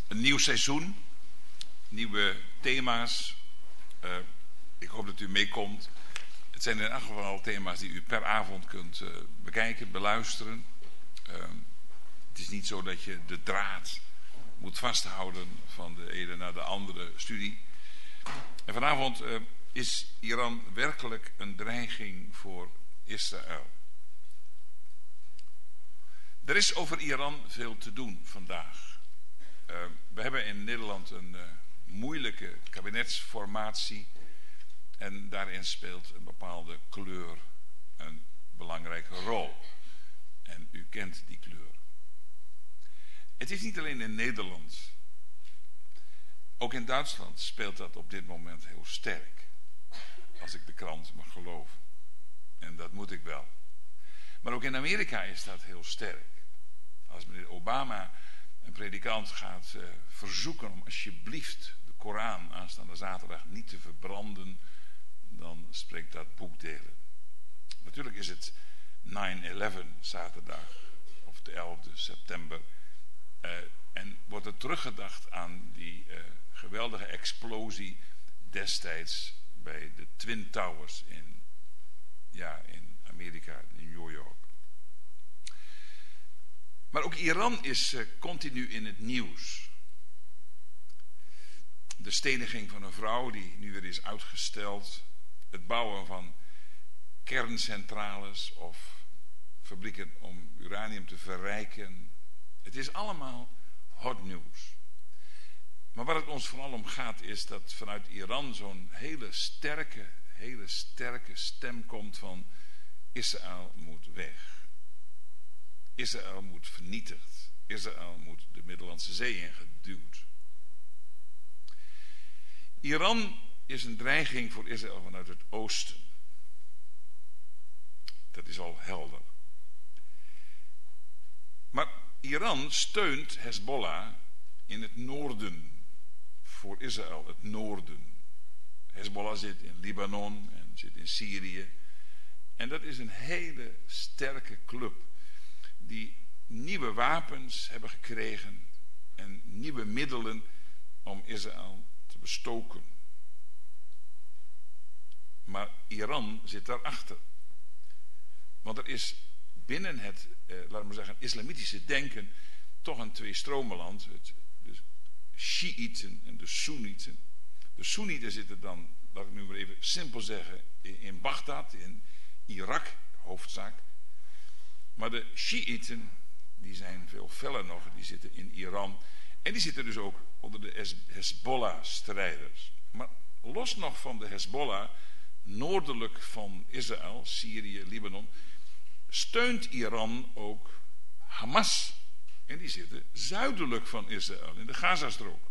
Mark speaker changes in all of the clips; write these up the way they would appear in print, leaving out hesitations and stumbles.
Speaker 1: Een nieuw seizoen, nieuwe thema's. Ik hoop dat u meekomt. Het zijn in elk geval thema's die u per avond kunt bekijken, beluisteren. Het is niet zo dat je de draad moet vasthouden van de ene naar de andere studie. En vanavond is Iran werkelijk een dreiging voor Israël. Er is over Iran veel te doen vandaag. We hebben in Nederland een moeilijke kabinetsformatie. En daarin speelt een bepaalde kleur een belangrijke rol. En u kent die kleur. Het is niet alleen in Nederland. Ook in Duitsland speelt dat op dit moment heel sterk. Als ik de krant mag geloven. En dat moet ik wel. Maar ook in Amerika is dat heel sterk. Als meneer Obama een predikant gaat verzoeken om alsjeblieft de Koran aanstaande zaterdag niet te verbranden, dan spreekt dat boekdelen. Natuurlijk is het 9/11 zaterdag, of de 11e september. En wordt er teruggedacht aan die geweldige explosie destijds bij de Twin Towers in Amerika, in New York. Maar ook Iran is continu in het nieuws. De steniging van een vrouw die nu weer is uitgesteld. Het bouwen van kerncentrales of fabrieken om uranium te verrijken. Het is allemaal hot nieuws. Maar waar het ons vooral om gaat is dat vanuit Iran zo'n hele sterke stem komt van Israël moet weg. Israël moet vernietigd. Israël moet de Middellandse Zee ingeduwd. Iran is een dreiging voor Israël vanuit het oosten. Dat is al helder. Maar Iran steunt Hezbollah in het noorden. Voor Israël, het noorden. Hezbollah zit in Libanon en zit in Syrië. En dat is een hele sterke club. Die nieuwe wapens hebben gekregen. En nieuwe middelen om Israël te bestoken. Maar Iran zit daarachter. Want er is binnen het, laten we zeggen, islamitische denken toch een tweestromenland. De Shiiten en de Soenieten. De Soenieten zitten dan, laat ik nu maar even simpel zeggen, in Bagdad, in Irak, hoofdzaak. Maar de Shiiten, die zijn veel feller nog, die zitten in Iran. En die zitten dus ook onder de Hezbollah-strijders. Maar los nog van de Hezbollah, noordelijk van Israël, Syrië, Libanon, steunt Iran ook Hamas. En die zitten zuidelijk van Israël, in de Gazastrook.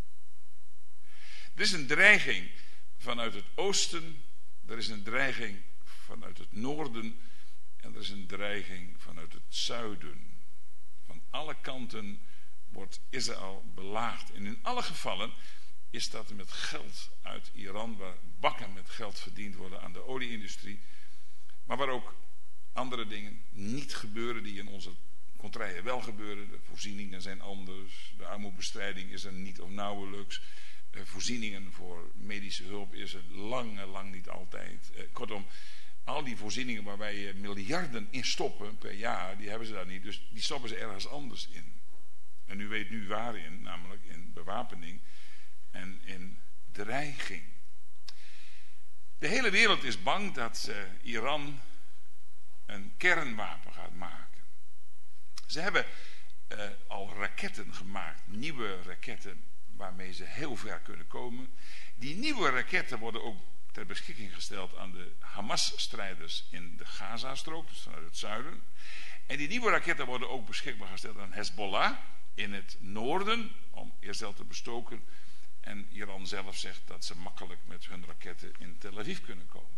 Speaker 1: Er is een dreiging vanuit het oosten, er is een dreiging vanuit het noorden en er is een dreiging vanuit het zuiden. Van alle kanten wordt Israël belaagd. En in alle gevallen is dat met geld uit Iran, waar bakken met geld verdiend worden aan de olieindustrie, maar waar ook andere dingen niet gebeuren die in onze contraien wel gebeuren. De voorzieningen zijn anders, de armoebestrijding is er niet of nauwelijks, voorzieningen voor medische hulp is er lang niet altijd. Kortom, al die voorzieningen waar wij miljarden in stoppen per jaar, die hebben ze daar niet, dus die stoppen ze ergens anders in. En u weet nu waarin, namelijk in bewapening en in dreiging. De hele wereld is bang dat Iran een kernwapen gaat maken. Ze hebben al raketten gemaakt, nieuwe raketten waarmee ze heel ver kunnen komen. Die nieuwe raketten worden ook ter beschikking gesteld aan de Hamas-strijders in de Gazastrook, dus vanuit het zuiden. En die nieuwe raketten worden ook beschikbaar gesteld aan Hezbollah in het noorden, om Israël te bestoken. En Iran zelf zegt dat ze makkelijk met hun raketten in Tel Aviv kunnen komen.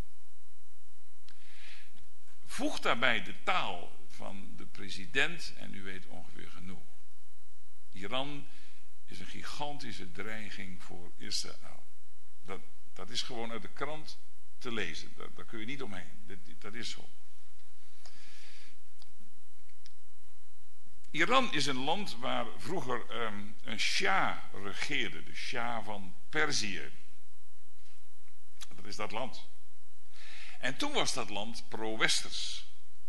Speaker 1: Voeg daarbij de taal van de president en u weet ongeveer genoeg. Iran is een gigantische dreiging voor Israël. Dat is gewoon uit de krant te lezen. Daar kun je niet omheen. Dat is zo. Iran is een land waar vroeger een Shah regeerde, de Shah van Perzië. Dat is dat land. En toen was dat land pro-westers.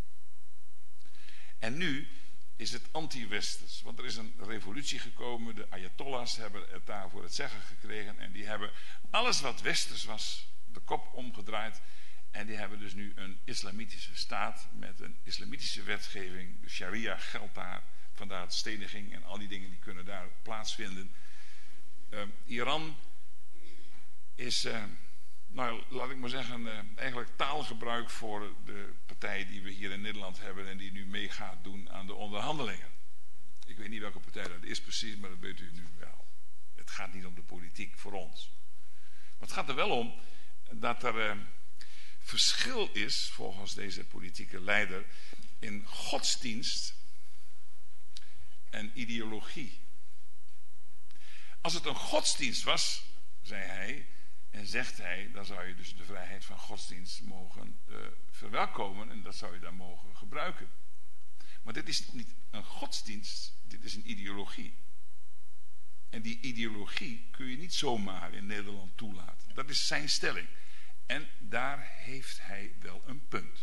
Speaker 1: En nu is het anti-westers. Want er is een revolutie gekomen. De Ayatollahs hebben het daarvoor het zeggen gekregen. En die hebben alles wat westers was de kop omgedraaid. En die hebben dus nu een islamitische staat met een islamitische wetgeving. De sharia geldt daar. Vandaar de steniging en al die dingen die kunnen daar plaatsvinden. Iran is, laat ik maar zeggen, eigenlijk taalgebruik voor de partij die we hier in Nederland hebben en die nu mee gaat doen aan de onderhandelingen. Ik weet niet welke partij dat is precies, maar dat weet u nu wel. Het gaat niet om de politiek voor ons. Maar het gaat er wel om dat er verschil is, volgens deze politieke leider, in godsdienst en ideologie. Als het een godsdienst was, zei hij en zegt hij, dan zou je dus de vrijheid van godsdienst mogen verwelkomen en dat zou je dan mogen gebruiken. Maar dit is niet een godsdienst, dit is een ideologie. En die ideologie kun je niet zomaar in Nederland toelaten. Dat is zijn stelling. En daar heeft hij wel een punt.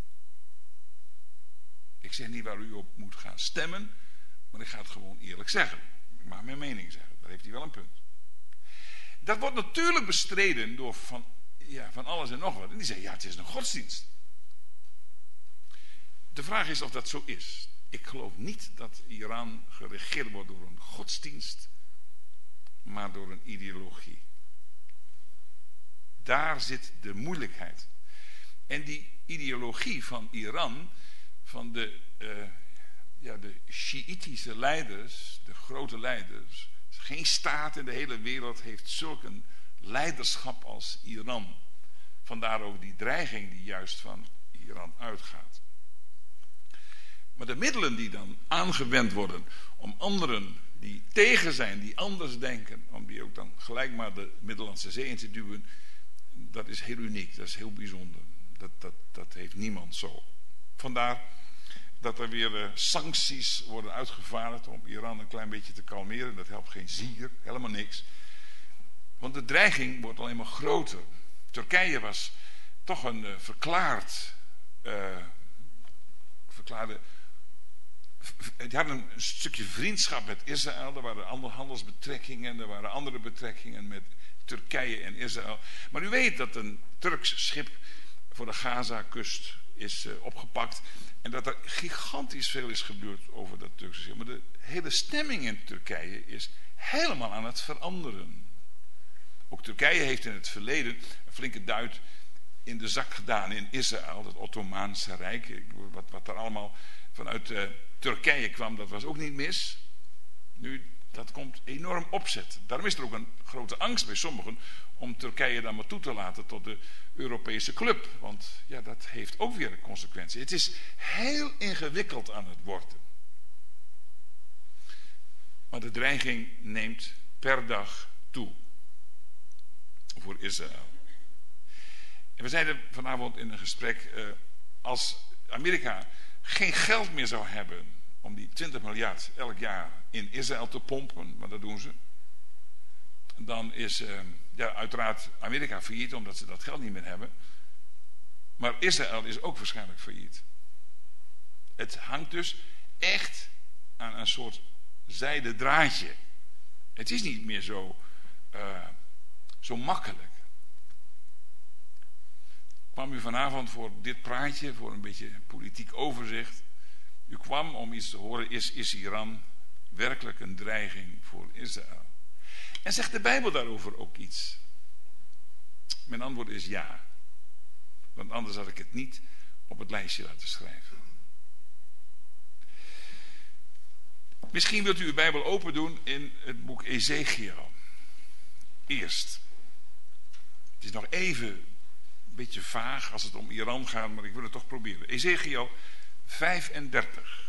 Speaker 1: Ik zeg niet waar u op moet gaan stemmen, maar ik ga het gewoon eerlijk zeggen. Ik mag mijn mening zeggen, daar heeft hij wel een punt. Dat wordt natuurlijk bestreden door van alles en nog wat. En die zeggen, ja, het is een godsdienst. De vraag is of dat zo is. Ik geloof niet dat Iran geregeerd wordt door een godsdienst, maar door een ideologie. Daar zit de moeilijkheid. En die ideologie van Iran, van de Sjiïtische leiders, de grote leiders. Geen staat in de hele wereld heeft zulk een leiderschap als Iran. Vandaar ook die dreiging die juist van Iran uitgaat. Maar de middelen die dan aangewend worden om anderen die tegen zijn, die anders denken, om die ook dan gelijk maar de Middellandse Zee in te duwen, dat is heel uniek, dat is heel bijzonder. Dat heeft niemand zo. Vandaar dat er weer sancties worden uitgevaardigd om Iran een klein beetje te kalmeren. Dat helpt geen zier, helemaal niks. Want de dreiging wordt alleen maar groter. Turkije was toch een die hadden een stukje vriendschap met Israël. Er waren andere handelsbetrekkingen, er waren andere betrekkingen met Turkije en Israël. Maar u weet dat een Turks schip voor de Gaza-kust is opgepakt. En dat er gigantisch veel is gebeurd over dat Turkse schip. Maar de hele stemming in Turkije is helemaal aan het veranderen. Ook Turkije heeft in het verleden een flinke duit in de zak gedaan in Israël. Dat Ottomaanse Rijk. Wat er allemaal vanuit Turkije kwam, dat was ook niet mis. Nu, dat komt enorm opzet. Daarom is er ook een grote angst bij sommigen om Turkije dan maar toe te laten tot de Europese club. Want ja, dat heeft ook weer een consequentie. Het is heel ingewikkeld aan het worden. Maar de dreiging neemt per dag toe voor Israël. En we zeiden vanavond in een gesprek, als Amerika geen geld meer zou hebben om die 20 miljard elk jaar in Israël te pompen, want dat doen ze, dan is uiteraard Amerika failliet omdat ze dat geld niet meer hebben. Maar Israël is ook waarschijnlijk failliet. Het hangt dus echt aan een soort zijden draadje. Het is niet meer zo makkelijk. Kwam u vanavond voor dit praatje, voor een beetje politiek overzicht. U kwam om iets te horen, is Iran werkelijk een dreiging voor Israël? En zegt de Bijbel daarover ook iets? Mijn antwoord is ja. Want anders had ik het niet op het lijstje laten schrijven. Misschien wilt u uw Bijbel open doen in het boek Ezechiel. Eerst. Het is nog even een beetje vaag als het om Iran gaat, maar ik wil het toch proberen. Ezechiel 35.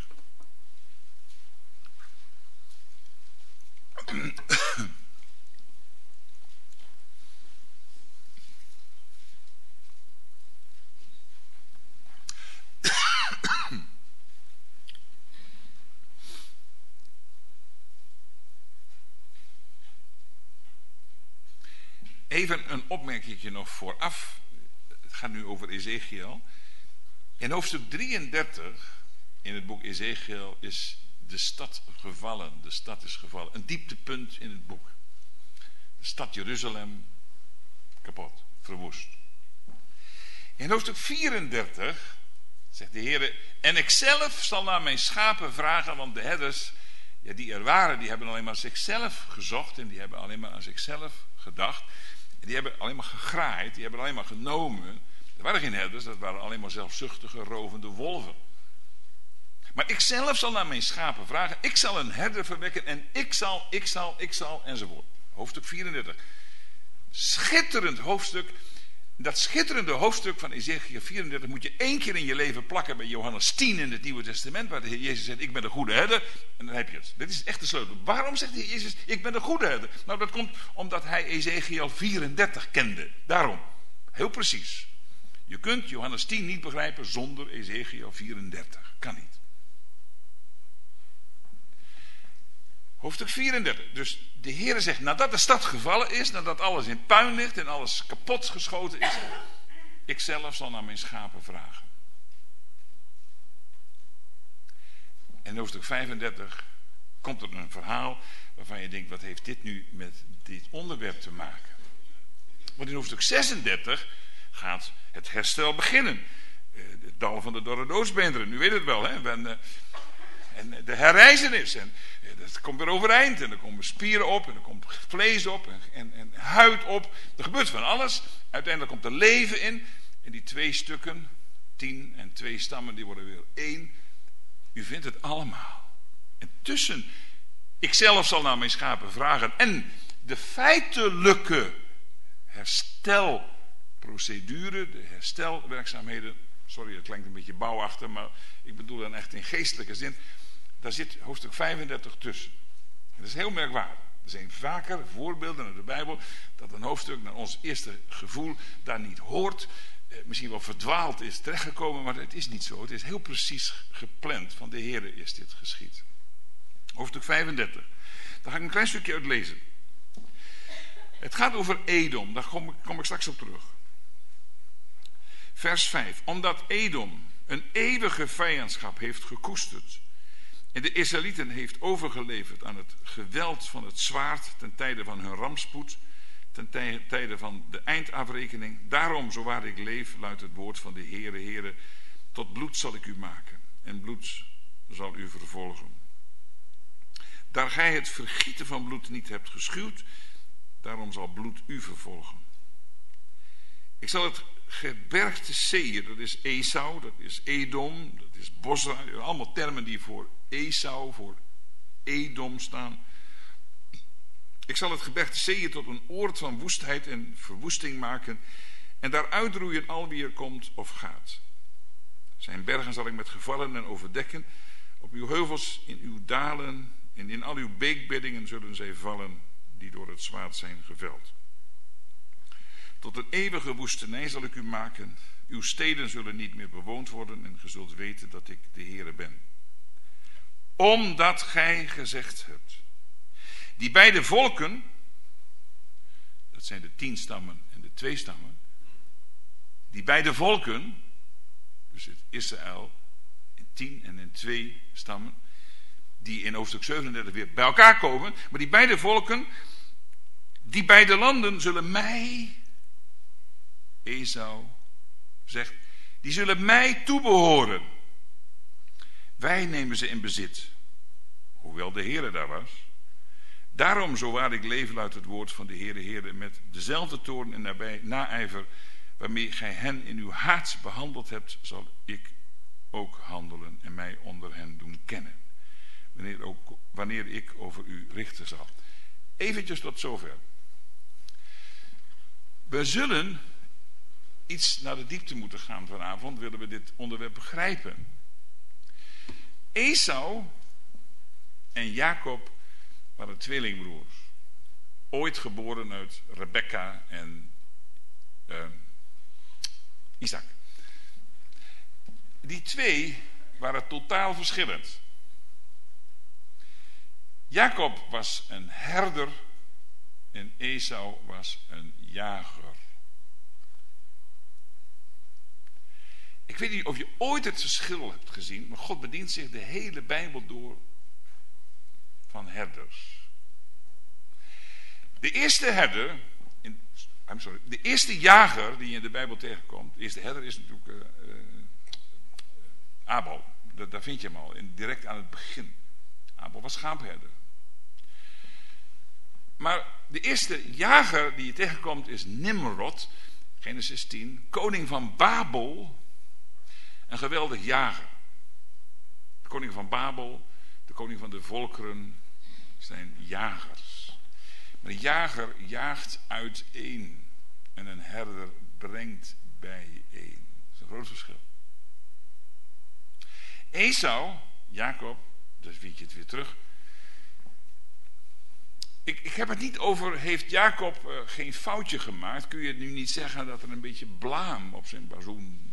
Speaker 1: Even een opmerkingje nog vooraf. Het gaat nu over Ezechiel. In hoofdstuk 33 in het boek Ezechiel is de stad gevallen. De stad is gevallen. Een dieptepunt in het boek. De stad Jeruzalem kapot, verwoest. In hoofdstuk 34 zegt de Heer: en ik zelf zal naar mijn schapen vragen, want de herders, ja, die er waren, die hebben alleen maar zichzelf gezocht en die hebben alleen maar aan zichzelf gedacht. En die hebben alleen maar gegraaid, die hebben alleen maar genomen. Er waren geen herders, dat waren alleen maar zelfzuchtige, rovende wolven. Maar ik zelf zal naar mijn schapen vragen, ik zal een herder verwekken en ik zal, enzovoort. Hoofdstuk 34. Schitterend hoofdstuk. Dat schitterende hoofdstuk van Ezechiel 34 moet je 1 keer in je leven plakken bij Johannes 10 in het Nieuwe Testament, waar de Heer Jezus zegt: ik ben de goede herder. En dan heb je het. Dit is echt de sleutel. Waarom zegt de Heer Jezus: ik ben de goede herder? Nou, dat komt omdat hij Ezechiel 34 kende. Daarom. Heel precies. Je kunt Johannes 10 niet begrijpen zonder Ezechiel 34. Kan niet. Hoofdstuk 34. Dus de Heer zegt, nadat de stad gevallen is, nadat alles in puin ligt en alles kapot geschoten is, ik zelf zal naar mijn schapen vragen. En in hoofdstuk 35 komt er een verhaal waarvan je denkt: wat heeft dit nu met dit onderwerp te maken? Want in hoofdstuk 36 gaat het herstel beginnen. Het dal van de dorre doodsbeenderen, u weet het wel, hè? En de herrijzenis. En dat komt weer overeind. En er komen spieren op. En er komt vlees op. En huid op. Er gebeurt van alles. Uiteindelijk komt er leven in. En die 2 stukken, 10 en 2 stammen, die worden weer 1. U vindt het allemaal. En tussen, ik zelf zal naar mijn schapen vragen, en de feitelijke herstelprocedure, de herstelwerkzaamheden. Sorry, het klinkt een beetje bouwachtig, maar ik bedoel dan echt in geestelijke zin. Daar zit hoofdstuk 35 tussen. En dat is heel merkwaardig. Er zijn vaker voorbeelden uit de Bijbel dat een hoofdstuk naar ons eerste gevoel daar niet hoort. Misschien wel verdwaald is terechtgekomen, maar het is niet zo. Het is heel precies gepland. Van de Heere is dit geschied. Hoofdstuk 35. Daar ga ik een klein stukje uit lezen. Het gaat over Edom. Daar kom ik straks op terug. Vers 5. Omdat Edom een eeuwige vijandschap heeft gekoesterd en de Israëlieten heeft overgeleverd aan het geweld van het zwaard ten tijde van hun rampspoed, ten tijde van de eindafrekening. Daarom, zo waar ik leef, luidt het woord van de Heere, tot bloed zal ik u maken en bloed zal u vervolgen. Daar gij het vergieten van bloed niet hebt geschuwd, daarom zal bloed u vervolgen. Ik zal het gebergte Seir, dat is Esau, dat is Edom, dat is Bosra, allemaal termen die voor Esau, voor Edom staan. Ik zal het gebergte Seir tot een oord van woestheid en verwoesting maken en daar uitroeien al wie er komt of gaat. Zijn bergen zal ik met gevallenen overdekken, op uw heuvels, in uw dalen en in al uw beekbeddingen zullen zij vallen die door het zwaard zijn geveld. Tot een eeuwige woestenij zal ik u maken. Uw steden zullen niet meer bewoond worden en ge zult weten dat ik de Heere ben. Omdat gij gezegd hebt: die beide volken, dat zijn de 10 stammen en de 2 stammen, die beide volken, dus het Israël in 10 en in 2 stammen, die in hoofdstuk 37 weer bij elkaar komen, maar die beide volken, die beide landen zullen mij, Esau zegt, die zullen mij toebehoren. Wij nemen ze in bezit, hoewel de Heere daar was. Daarom, zo waar ik leef, luidt het woord van de Heere, met dezelfde toorn en naijver waarmee gij hen in uw haat behandeld hebt, zal ik ook handelen en mij onder hen doen kennen, wanneer ik over u richten zal. Eventjes tot zover. We zullen iets naar de diepte moeten gaan vanavond, willen we dit onderwerp begrijpen. Esau en Jacob waren tweelingbroers. Ooit geboren uit Rebekka en Isaac. Die 2 waren totaal verschillend. Jacob was een herder en Esau was een jager. Ik weet niet of je ooit het verschil hebt gezien, maar God bedient zich de hele Bijbel door van herders. De eerste jager die je in de Bijbel tegenkomt, de eerste herder is natuurlijk Abel. Daar vind je hem al, direct aan het begin. Abel was schaapherder. Maar de eerste jager die je tegenkomt is Nimrod, Genesis 10, koning van Babel, een geweldig jager. De koning van Babel, de koning van de volkeren, zijn jagers. Maar een jager jaagt uiteen en een herder brengt bijeen. Dat is een groot verschil. Esau, Jacob, dus vind je het weer terug. Ik heb het niet over, heeft Jacob geen foutje gemaakt? Kun je het nu niet zeggen dat er een beetje blaam op zijn bazoen,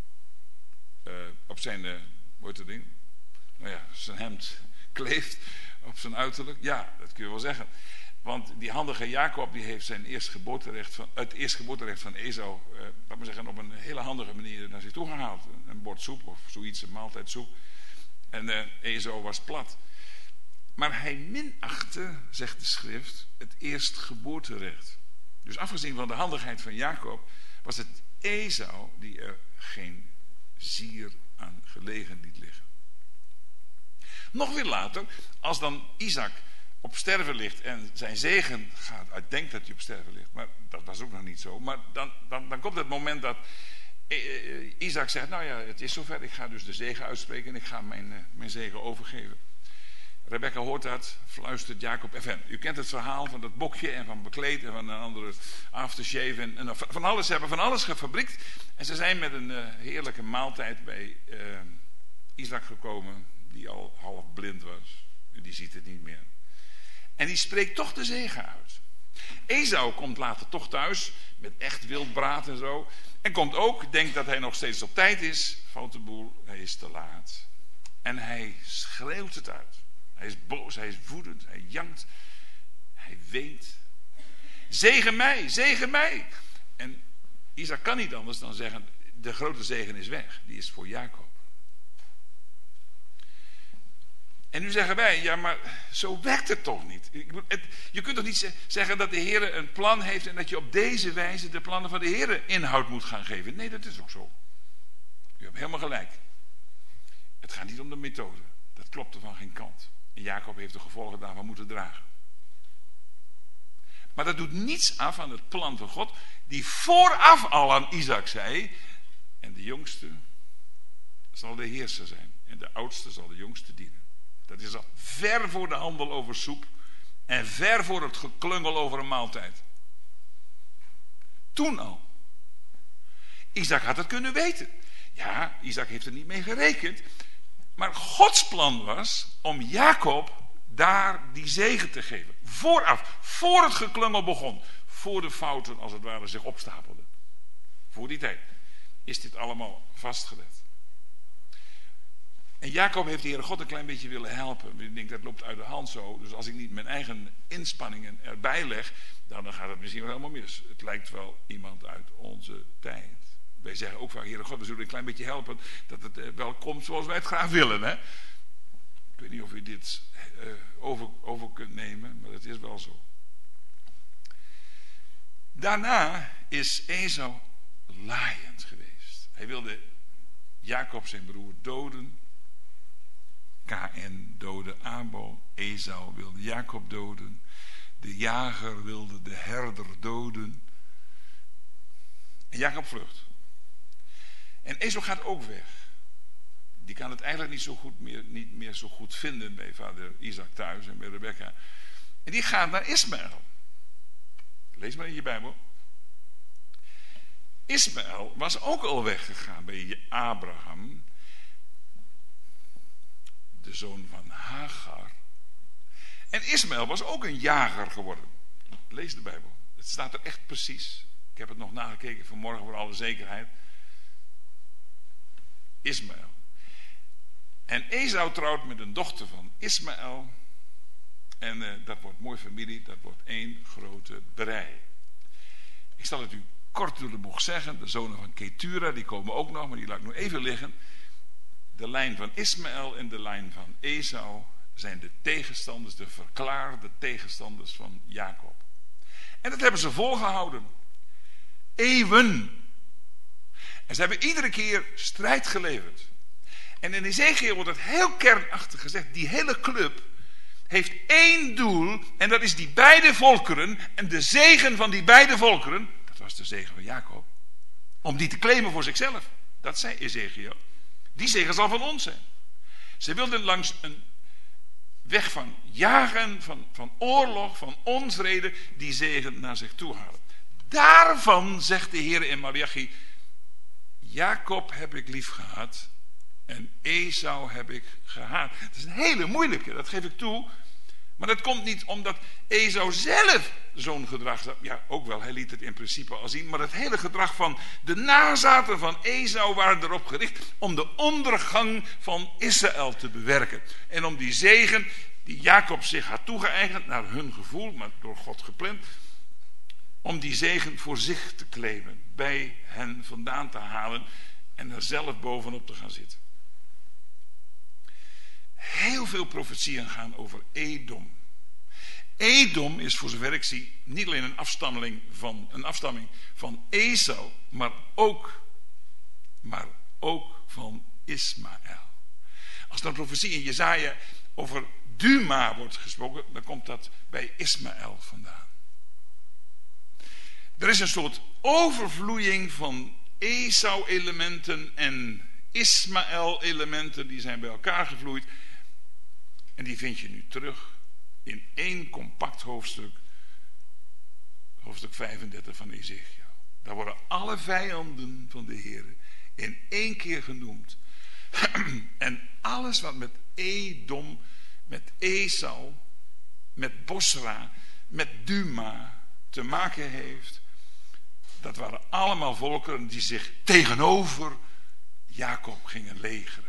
Speaker 1: op zijn, hoe heet dat ding? Nou ja, zijn hemd kleeft op zijn uiterlijk? Ja, dat kun je wel zeggen. Want die handige Jacob die heeft zijn het eerstgeboorterecht van Esau, laat maar zeggen, op een hele handige manier naar zich toe gehaald. Een bord soep of zoiets, een maaltijdsoep. En Esau was plat. Maar hij minachtte, zegt de schrift, het eerstgeboorterecht. Dus afgezien van de handigheid van Jacob, was het Esau die er geen zier aan gelegen liet liggen. Nog weer later, als dan Isaac op sterven ligt en zijn zegen gaat, hij denkt dat hij op sterven ligt, maar dat was ook nog niet zo. Maar dan komt het moment dat Isaac zegt, nou ja, het is zover, ik ga dus de zegen uitspreken en ik ga mijn zegen overgeven. Rebecca hoort dat, fluistert Jacob even. U kent het verhaal van dat bokje en van bekleed en van een andere aftershave en van alles. Ze hebben van alles gefabriekt en ze zijn met een heerlijke maaltijd bij Isaac gekomen, die al half blind was. Die ziet het niet meer. En die spreekt toch de zegen uit. Esau komt later toch thuis met echt wildbraad en zo. En komt ook, denkt dat hij nog steeds op tijd is. Fout de boel, hij is te laat. En hij schreeuwt het uit. Hij is boos, hij is woedend, hij jankt. Hij weent. Zegen mij, zegen mij. En Isaac kan niet anders dan zeggen, de grote zegen is weg. Die is voor Jacob. En nu zeggen wij, ja maar zo werkt het toch niet. Je kunt toch niet zeggen dat de Heer een plan heeft en dat je op deze wijze de plannen van de Heer inhoud moet gaan geven. Nee, dat is ook zo. U hebt helemaal gelijk. Het gaat niet om de methode. Dat klopt er van geen kant. En Jacob heeft de gevolgen daarvan moeten dragen. Maar dat doet niets af aan het plan van God, die vooraf al aan Isaac zei, en de jongste zal de heerser zijn en de oudste zal de jongste dienen. Dat is al ver voor de handel over soep en ver voor het geklungel over een maaltijd. Toen al. Isaac had het kunnen weten. Ja, Isaac heeft er niet mee gerekend. Maar Gods plan was om Jacob daar die zegen te geven. Vooraf, voor het geklungel begon. Voor de fouten als het ware zich opstapelden. Voor die tijd is dit allemaal vastgelegd. En Jacob heeft de Heere God een klein beetje willen helpen. Ik denk dat loopt uit de hand zo. Dus als ik niet mijn eigen inspanningen erbij leg, dan gaat het misschien wel helemaal mis. Het lijkt wel iemand uit onze tijd. Wij zeggen ook vaak, Heere God, we zullen een klein beetje helpen dat het wel komt zoals wij het graag willen. Hè? Ik weet niet of u dit over kunt nemen, maar het is wel zo. Daarna is Esau laaiend geweest. Hij wilde Jacob zijn broer doden. Kaïn doodde Abel. Esau wilde Jacob doden. De jager wilde de herder doden. En Jacob vlucht. En Esau gaat ook weg. Die kan het eigenlijk niet meer zo goed vinden bij vader Isaac thuis en bij Rebecca. En die gaat naar Ismaël. Lees maar in je Bijbel. Ismaël was ook al weggegaan bij Abraham, de zoon van Hagar. En Ismaël was ook een jager geworden. Lees de Bijbel. Het staat er echt precies. Ik heb het nog nagekeken vanmorgen voor alle zekerheid. Ismaël. En Esau trouwt met een dochter van Ismaël. En dat wordt mooi familie, dat wordt één grote brei. Ik zal het u kort door de bocht zeggen. De zonen van Ketura, die komen ook nog, maar die laat ik nu even liggen. De lijn van Ismaël en de lijn van Esau zijn de tegenstanders, de verklaarde tegenstanders van Jacob. En dat hebben ze volgehouden. Eeuwen. En ze hebben iedere keer strijd geleverd. En in Ezekiel wordt het heel kernachtig gezegd, die hele club heeft één doel, en dat is die beide volkeren en de zegen van die beide volkeren, dat was de zegen van Jacob, om die te claimen voor zichzelf. Dat zei Ezekiel. Die zegen zal van ons zijn. Ze wilden langs een weg van jagen, van oorlog, van onvrede, die zegen naar zich toe halen. Daarvan zegt de Heer in Maleachi: Jacob heb ik lief gehad en Esau heb ik gehaat. Dat is een hele moeilijke, dat geef ik toe. Maar dat komt niet omdat Esau zelf zo'n gedrag had. Ja, ook wel, hij liet het in principe al zien. Maar het hele gedrag van de nazaten van Esau waren erop gericht om de ondergang van Israël te bewerken. En om die zegen die Jacob zich had toegeëigend, naar hun gevoel, maar door God gepland, om die zegen voor zich te claimen, bij hen vandaan te halen en er zelf bovenop te gaan zitten. Heel veel profetieën gaan over Edom. Edom is, voor zover ik zie, niet alleen een afstamming van Esau, maar ook van Ismaël. Als er een profetie in Jesaja over Duma wordt gesproken, dan komt dat bij Ismaël vandaan. Er is een soort overvloeiing van Esau-elementen en Ismaël-elementen, die zijn bij elkaar gevloeid. En die vind je nu terug in één compact hoofdstuk, hoofdstuk 35 van Ezekiel. Daar worden alle vijanden van de Heer in één keer genoemd. En alles wat met Edom, met Esau, met Bosra, met Duma te maken heeft, dat waren allemaal volkeren die zich tegenover Jacob gingen legeren.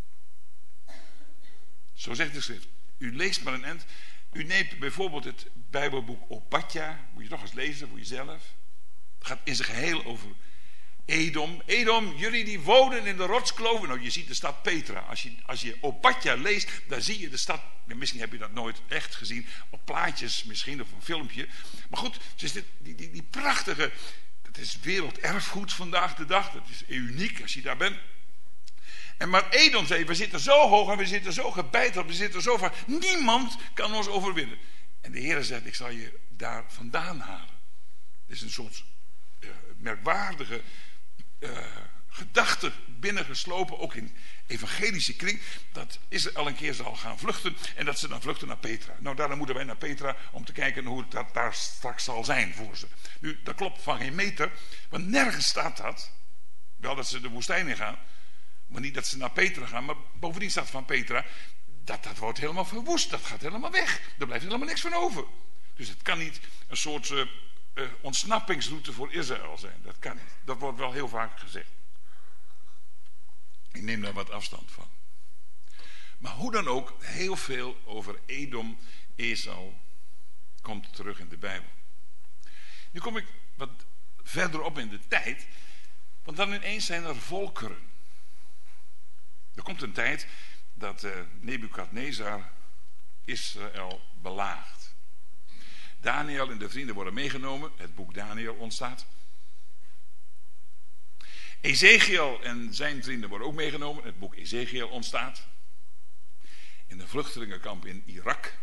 Speaker 1: Zo zegt de schrift. U leest maar een end. U neemt bijvoorbeeld het Bijbelboek Obadja. Moet je nog eens lezen voor jezelf. Het gaat in zijn geheel over Edom. Edom, jullie die wonen in de rotskloven. Nou, je ziet de stad Petra. Als je Obadja leest, dan zie je de stad. Misschien heb je dat nooit echt gezien. Op plaatjes misschien, of een filmpje. Maar goed, die prachtige. Dat is werelderfgoed vandaag de dag. Dat is uniek als je daar bent. En maar Edom zei, we zitten zo hoog en we zitten zo gebeiteld, we zitten zo ver. Niemand kan ons overwinnen. En de Heer zegt, ik zal je daar vandaan halen. Het is een soort merkwaardige gedachte binnengeslopen, ook in evangelische kring, dat Israël een keer zal gaan vluchten en dat ze dan vluchten naar Petra. Nou, daarom moeten wij naar Petra om te kijken hoe het daar straks zal zijn voor ze. Nu, dat klopt van geen meter, want nergens staat dat. Wel dat ze de woestijn in gaan, maar niet dat ze naar Petra gaan, maar bovendien staat van Petra, dat wordt helemaal verwoest, dat gaat helemaal weg. Er blijft helemaal niks van over. Dus het kan niet een soort ontsnappingsroute voor Israël zijn. Dat kan niet. Dat wordt wel heel vaak gezegd. Ik neem daar wat afstand van. Maar hoe dan ook, heel veel over Edom, Esau komt terug in de Bijbel. Nu kom ik wat verder op in de tijd, want dan ineens zijn er volkeren. Er komt een tijd dat Nebukadnezar Israël belaagt. Daniel en de vrienden worden meegenomen. Het boek Daniel ontstaat. Ezekiel en zijn vrienden worden ook meegenomen. Het boek Ezekiel ontstaat. In een vluchtelingenkamp in Irak.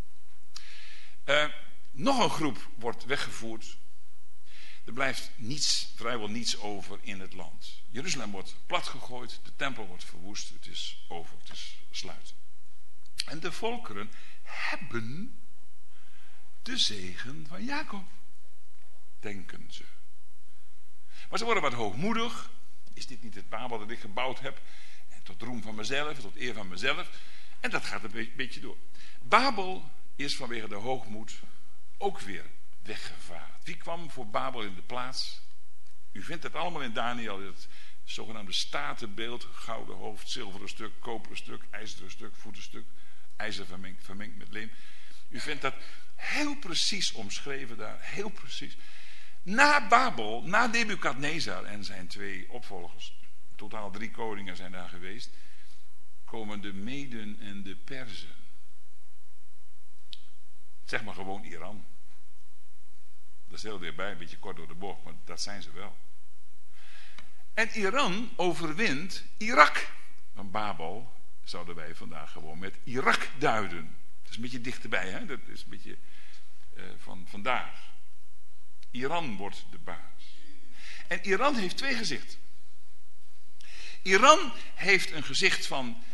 Speaker 1: Nog een groep wordt weggevoerd. Er blijft vrijwel niets over in het land. Jeruzalem wordt platgegooid. De tempel wordt verwoest. Het is over. Het is sluit. En de volkeren hebben de zegen van Jacob, denken ze. Maar ze worden wat hoogmoedig. Is dit niet het Babel dat ik gebouwd heb? En tot roem van mezelf, tot eer van mezelf. En dat gaat een beetje door. Babel is vanwege de hoogmoed ook weer weggevaagd. Wie kwam voor Babel in de plaats? U vindt het allemaal in Daniel, het zogenaamde statenbeeld. Gouden hoofd, zilveren stuk, koperen stuk, ijzeren stuk, voetenstuk. IJzer vermengd met leem. U vindt dat heel precies omschreven daar, heel precies. Na Babel, na Nebukadnezar en zijn 2 opvolgers, totaal 3 koningen zijn daar geweest, komen de Meden en de Perzen. Zeg maar gewoon Iran. Dat is heel dichtbij, een beetje kort door de bocht, maar dat zijn ze wel. En Iran overwint Irak. Van Babel zouden wij vandaag gewoon met Irak duiden. Dat is een beetje dichterbij, hè? Dat is een beetje van vandaag. Iran wordt de baas. En Iran heeft 2 gezichten. Iran heeft een gezicht van...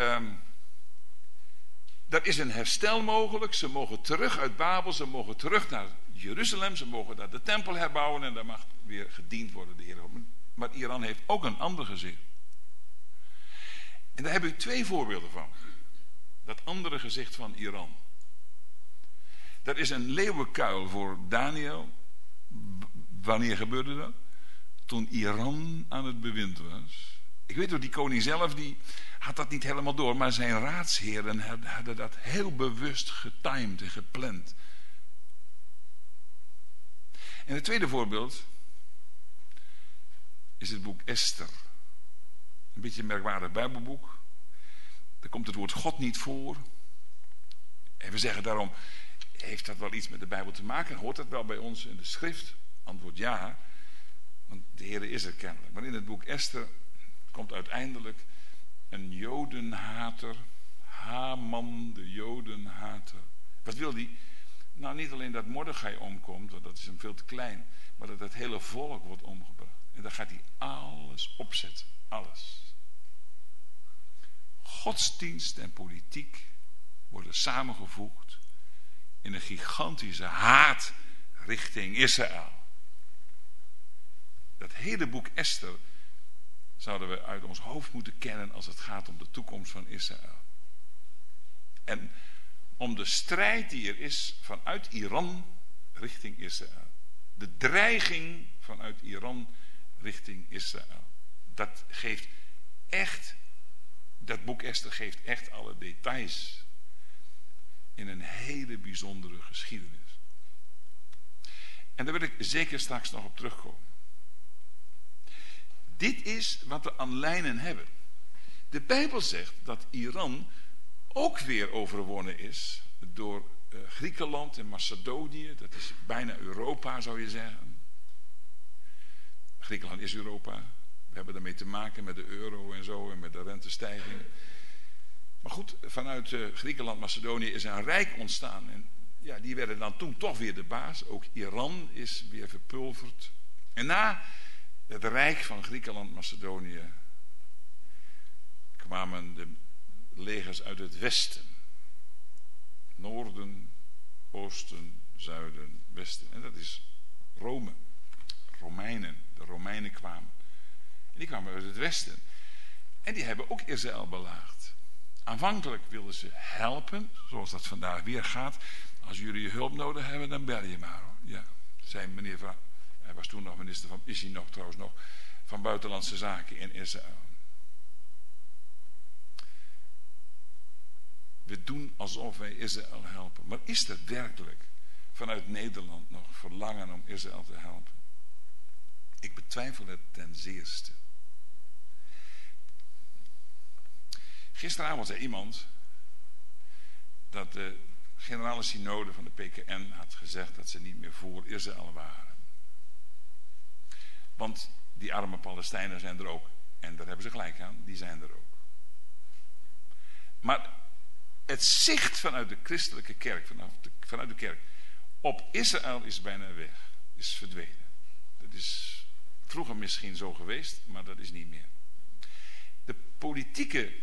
Speaker 1: er is een herstel mogelijk. Ze mogen terug uit Babel. Ze mogen terug naar Jeruzalem. Ze mogen daar de tempel herbouwen. En daar mag weer gediend worden, de Heer. Maar Iran heeft ook een ander gezicht. En daar heb ik 2 voorbeelden van. Dat andere gezicht van Iran. Dat is een leeuwenkuil voor Daniel. Wanneer gebeurde dat? Toen Iran aan het bewind was. Ik weet dat die koning zelf, die had dat niet helemaal door. Maar zijn raadsheren hadden dat heel bewust getimed en gepland. En het tweede voorbeeld is het boek Esther. Een beetje een merkwaardig Bijbelboek. Daar komt het woord God niet voor. En we zeggen daarom, heeft dat wel iets met de Bijbel te maken? Hoort dat wel bij ons in de schrift? Antwoord ja, want de Heer is er kennelijk. Maar in het boek Esther komt uiteindelijk een Jodenhater, Haman, de Jodenhater. Wat wil die? Nou, niet alleen dat Mordechai omkomt, want dat is hem veel te klein, maar dat het hele volk wordt omgebracht. En dan gaat hij alles opzetten, alles. Godsdienst en politiek worden samengevoegd in een gigantische haat richting Israël. Dat hele boek Esther zouden we uit ons hoofd moeten kennen als het gaat om de toekomst van Israël. En om de strijd die er is vanuit Iran richting Israël. De dreiging vanuit Iran richting Israël. Dat geeft echt, dat boek Esther geeft echt alle details in een hele bijzondere geschiedenis. En daar wil ik zeker straks nog op terugkomen. Dit is wat we aan lijnen hebben. De Bijbel zegt dat Iran ook weer overwonnen is door Griekenland en Macedonië. Dat is bijna Europa, zou je zeggen. Griekenland is Europa. We hebben daarmee te maken met de euro en zo en met de rentestijgingen. Maar goed, vanuit Griekenland, Macedonië is een rijk ontstaan. En ja, die werden dan toen toch weer de baas. Ook Iran is weer verpulverd. En na het rijk van Griekenland, Macedonië kwamen de legers uit het westen. Noorden, oosten, zuiden, westen. En dat is Rome. Romeinen. De Romeinen kwamen. En die kwamen uit het westen. En die hebben ook Israël belaagd. Aanvankelijk wilden ze helpen, zoals dat vandaag weer gaat. Als jullie hulp nodig hebben, dan bel je maar. Hoor. Ja, zei meneer Van, hij was toen nog minister van, is hij nog trouwens nog, van Buitenlandse Zaken in Israël. We doen alsof wij Israël helpen. Maar is er werkelijk vanuit Nederland nog verlangen om Israël te helpen? Ik betwijfel het ten zeerste. Gisteravond zei iemand dat de generale synode van de PKN had gezegd dat ze niet meer voor Israël waren. Want die arme Palestijnen zijn er ook. En daar hebben ze gelijk aan, die zijn er ook. Maar het zicht vanuit de christelijke kerk, vanuit de kerk, op Israël is bijna weg. Is verdwenen. Dat is vroeger misschien zo geweest, maar dat is niet meer. De politieke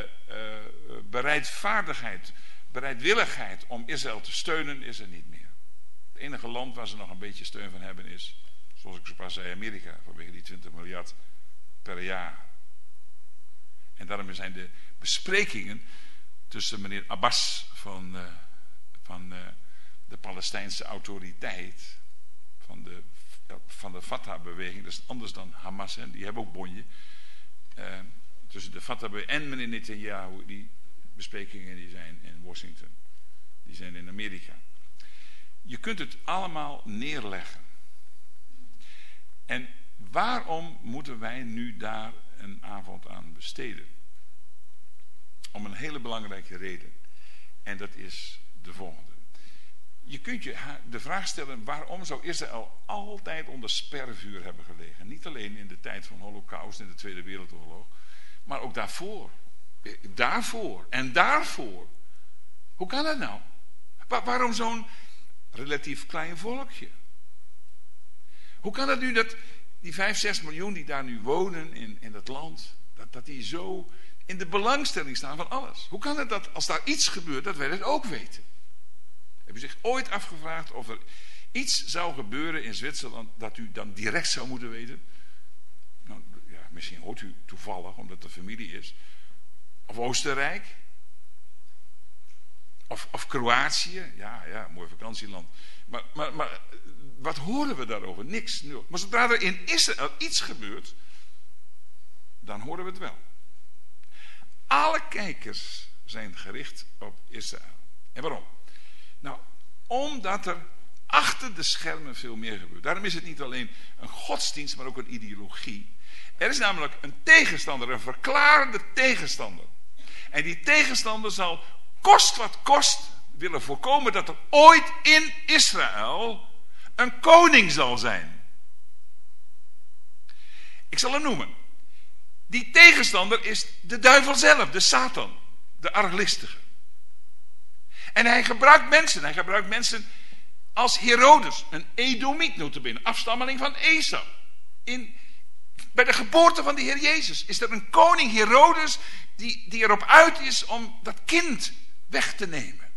Speaker 1: bereidwilligheid om Israël te steunen is er niet meer. Het enige land waar ze nog een beetje steun van hebben is, zoals ik zo pas zei, Amerika, vanwege die 20 miljard per jaar. En daarom zijn de besprekingen tussen meneer Abbas van de Palestijnse autoriteit, van de Fatah-beweging, dat is anders dan Hamas, en die hebben ook bonje. Tussen de Fatah en meneer Netanyahu, die besprekingen die zijn in Washington. Die zijn in Amerika. Je kunt het allemaal neerleggen. En waarom moeten wij nu daar een avond aan besteden? Om een hele belangrijke reden. En dat is de volgende. Je kunt je de vraag stellen, waarom zou Israël altijd onder spervuur hebben gelegen? Niet alleen in de tijd van de Holocaust en de Tweede Wereldoorlog, maar ook daarvoor. Daarvoor en daarvoor. Hoe kan dat nou? Waarom zo'n relatief klein volkje? Hoe kan het nu dat die 5-6 miljoen die daar nu wonen in dat land, dat die zo in de belangstelling staan van alles? Hoe kan het dat als daar iets gebeurt, dat wij dat ook weten? Heb u zich ooit afgevraagd of er iets zou gebeuren in Zwitserland dat u dan direct zou moeten weten? Nou, ja, misschien hoort u toevallig, omdat het familie is. Of Oostenrijk. Of Kroatië. Ja, mooi vakantieland. Maar wat horen we daarover? Niks. Nul. Maar zodra er in Israël iets gebeurt, dan horen we het wel. Alle kijkers zijn gericht op Israël. En waarom? Nou, omdat er achter de schermen veel meer gebeurt. Daarom is het niet alleen een godsdienst, maar ook een ideologie. Er is namelijk een tegenstander, een verklarende tegenstander. En die tegenstander zal kost wat kost willen voorkomen dat er ooit in Israël een koning zal zijn. Ik zal hem noemen. Die tegenstander is de duivel zelf, de Satan, de arglistige. En hij gebruikt mensen als Herodes, een Edomiet notabene, afstammeling van Esau. Bij de geboorte van de Heer Jezus is er een koning Herodes die erop uit is om dat kind weg te nemen.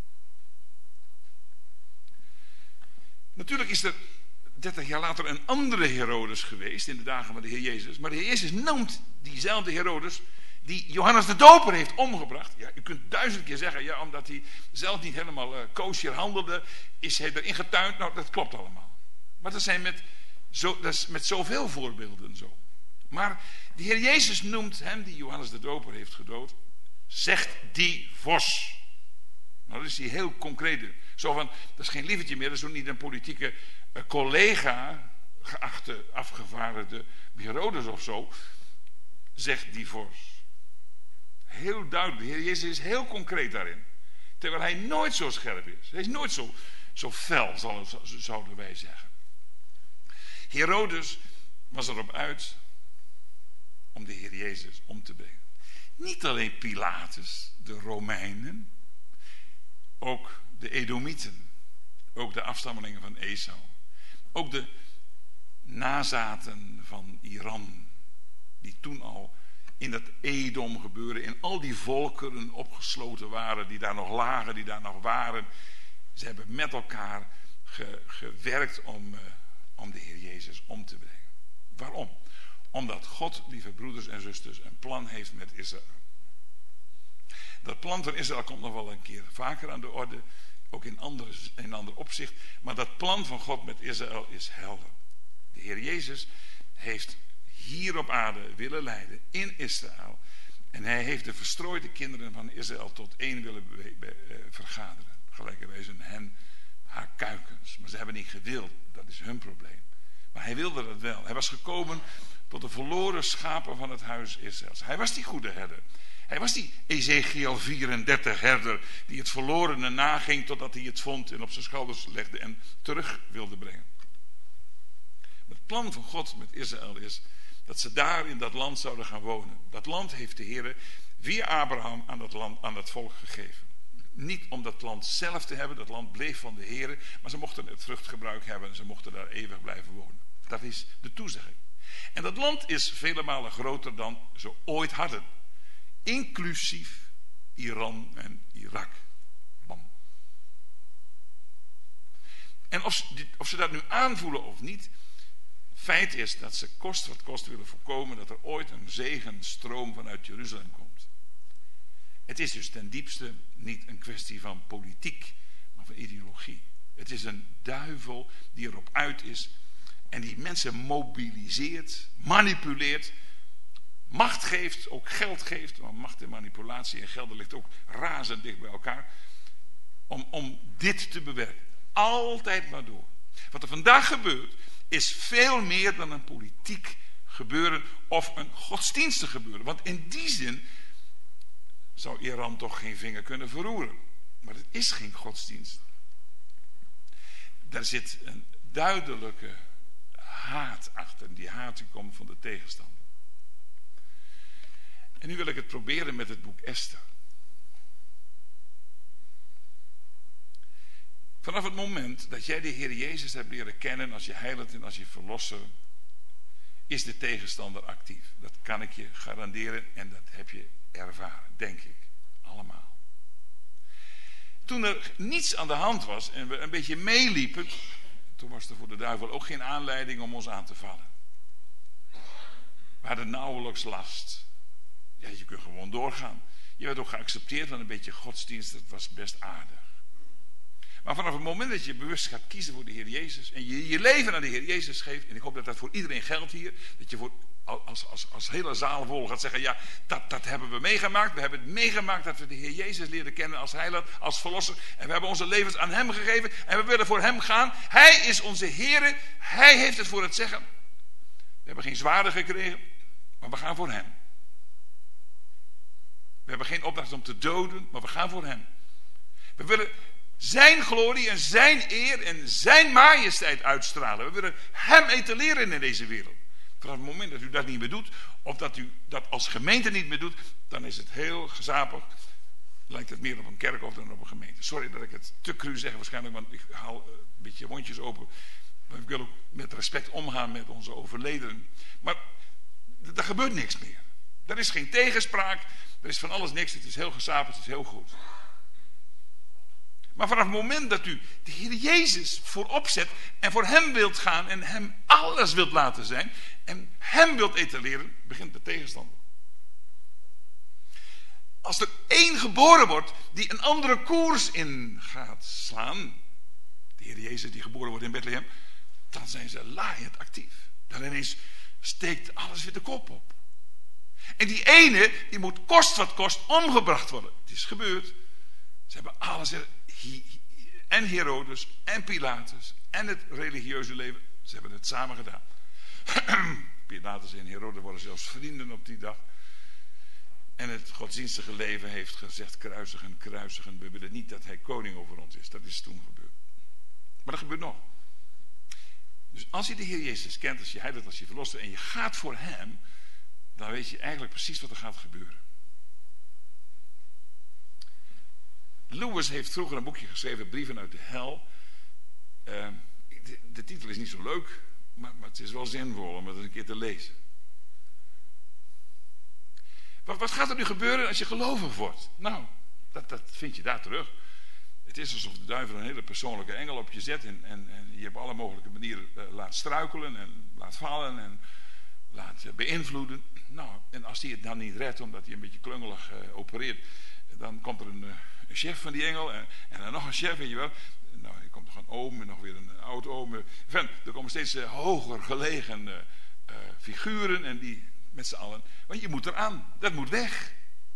Speaker 1: Natuurlijk is er 30 jaar later een andere Herodes geweest in de dagen van de Heer Jezus. Maar de Heer Jezus noemt diezelfde Herodes die Johannes de Doper heeft omgebracht. Ja, u kunt 1000 keer zeggen, ja, omdat hij zelf niet helemaal kosher handelde, is hij erin getuind. Nou, dat klopt allemaal. Maar dat is met zoveel voorbeelden zo. Maar de Heer Jezus noemt hem die Johannes de Doper heeft gedood, zegt die vos. Nou, dat is die heel concreet. Zo van, dat is geen lievertje meer, dat is ook niet een politieke collega, geachte afgevaardigde Herodes of zo, zegt die vos. Heel duidelijk, de Heer Jezus is heel concreet daarin. Terwijl hij nooit zo scherp is. Hij is nooit zo fel, zouden wij zeggen. Herodes was erop uit om de Heer Jezus om te brengen. Niet alleen Pilatus, de Romeinen, ook de Edomieten, ook de afstammelingen van Esau, ook de nazaten van Iran, die toen al in dat Edom gebeuren, in al die volkeren opgesloten waren, die daar nog lagen, die daar nog waren. Ze hebben met elkaar gewerkt om de Heer Jezus om te brengen. Waarom? Omdat God, lieve broeders en zusters, een plan heeft met Israël. Dat plan van Israël komt nog wel een keer vaker aan de orde, ook in ander opzicht. Maar dat plan van God met Israël is helder. De Heer Jezus heeft hier op aarde willen leiden in Israël. En hij heeft de verstrooide kinderen van Israël tot één willen vergaderen. Gelijkerwijs een hen haar kuikens. Maar ze hebben niet gewild, dat is hun probleem. Maar hij wilde dat wel. Hij was gekomen tot de verloren schapen van het huis Israëls. Hij was die goede herder. Hij was die Ezekiel 34 herder die het verlorene naging totdat hij het vond en op zijn schouders legde en terug wilde brengen. Het plan van God met Israël is dat ze daar in dat land zouden gaan wonen. Dat land heeft de Heer via Abraham aan dat volk gegeven. Niet om dat land zelf te hebben, dat land bleef van de Heer, maar ze mochten het vruchtgebruik hebben en ze mochten daar eeuwig blijven wonen. Dat is de toezegging. En dat land is vele malen groter dan ze ooit hadden. Inclusief Iran en Irak. Bam. En of ze dat nu aanvoelen of niet, feit is dat ze kost wat kost willen voorkomen dat er ooit een zegenstroom vanuit Jeruzalem komt. Het is dus ten diepste niet een kwestie van politiek, maar van ideologie. Het is een duivel die erop uit is en die mensen mobiliseert, manipuleert, macht geeft, ook geld geeft. Want macht en manipulatie en geld ligt ook razend dicht bij elkaar. om dit te bewerken. Altijd maar door. Wat er vandaag gebeurt is veel meer dan een politiek gebeuren of een godsdienstig gebeuren. Want in die zin zou Iran toch geen vinger kunnen verroeren. Maar het is geen godsdienst. Daar zit een duidelijke haat achter. En die haat die komt van de tegenstander. En nu wil ik het proberen met het boek Esther. Vanaf het moment dat jij de Heer Jezus hebt leren kennen als je heiland en als je verlosser, is de tegenstander actief. Dat kan ik je garanderen en dat heb je ervaren, denk ik. Allemaal. Toen er niets aan de hand was en we een beetje meeliepen, toen was er voor de duivel ook geen aanleiding om ons aan te vallen. We hadden nauwelijks last. Ja, je kunt gewoon doorgaan. Je werd ook geaccepteerd, want een beetje godsdienst, dat was best aardig. Maar vanaf het moment dat je bewust gaat kiezen voor de Heer Jezus en je je leven aan de Heer Jezus geeft, en ik hoop dat dat voor iedereen geldt hier, dat je als hele zaal vol gaat zeggen, ja, dat hebben we meegemaakt. We hebben het meegemaakt dat we de Heer Jezus leren kennen als heiland, als verlosser. En we hebben onze levens aan hem gegeven en we willen voor hem gaan. Hij is onze Heer, hij heeft het voor het zeggen. We hebben geen zwaarden gekregen, maar we gaan voor hem. We hebben geen opdracht om te doden, maar we gaan voor hem. We willen zijn glorie en zijn eer en zijn majesteit uitstralen. We willen hem etaleren in deze wereld. Vanaf het moment dat u dat niet meer doet, of dat u dat als gemeente niet meer doet, dan is het heel gezapig. Lijkt het meer op een kerkhof dan op een gemeente. Sorry dat ik het te cru zeg waarschijnlijk, want ik haal een beetje mondjes open. Maar ik wil ook met respect omgaan met onze overledenen. Maar er gebeurt niks meer. Er is geen tegenspraak, er is van alles niks. Het is heel gezapig, het is heel goed. Maar vanaf het moment dat u de Heer Jezus voorop zet en voor hem wilt gaan en hem alles wilt laten zijn en hem wilt etaleren, begint de tegenstander. Als er één geboren wordt die een andere koers in gaat slaan, de Heer Jezus die geboren wordt in Bethlehem, dan zijn ze laaiend actief. Dan ineens steekt alles weer de kop op. En die ene, die moet kost wat kost omgebracht worden. Het is gebeurd. Ze hebben alles, en Herodes, en Pilatus, en het religieuze leven, ze hebben het samen gedaan. Pilatus en Herodes worden zelfs vrienden op die dag. En het godsdienstige leven heeft gezegd, kruisigen, kruisigen. We willen niet dat hij koning over ons is. Dat is toen gebeurd. Maar dat gebeurt nog. Dus als je de Heer Jezus kent, als je heiligt, als je verlosser, en je gaat voor hem, dan weet je eigenlijk precies wat er gaat gebeuren. Lewis heeft vroeger een boekje geschreven, Brieven uit de Hel. De titel is niet zo leuk, maar het is wel zinvol om het een keer te lezen. Wat gaat er nu gebeuren als je gelovig wordt? Nou, dat vind je daar terug. Het is alsof de duivel een hele persoonlijke engel op je zet en je op alle mogelijke manieren laat struikelen en laat vallen en laat beïnvloeden. Nou, en als die het dan niet redt omdat hij een beetje klungelig opereert, dan komt er een chef van die engel en dan nog een chef, weet je wel. Nou, er komt nog een oom en nog weer een oud oom. Er komen steeds hoger gelegen figuren en die met z'n allen. Want je moet eraan, dat moet weg.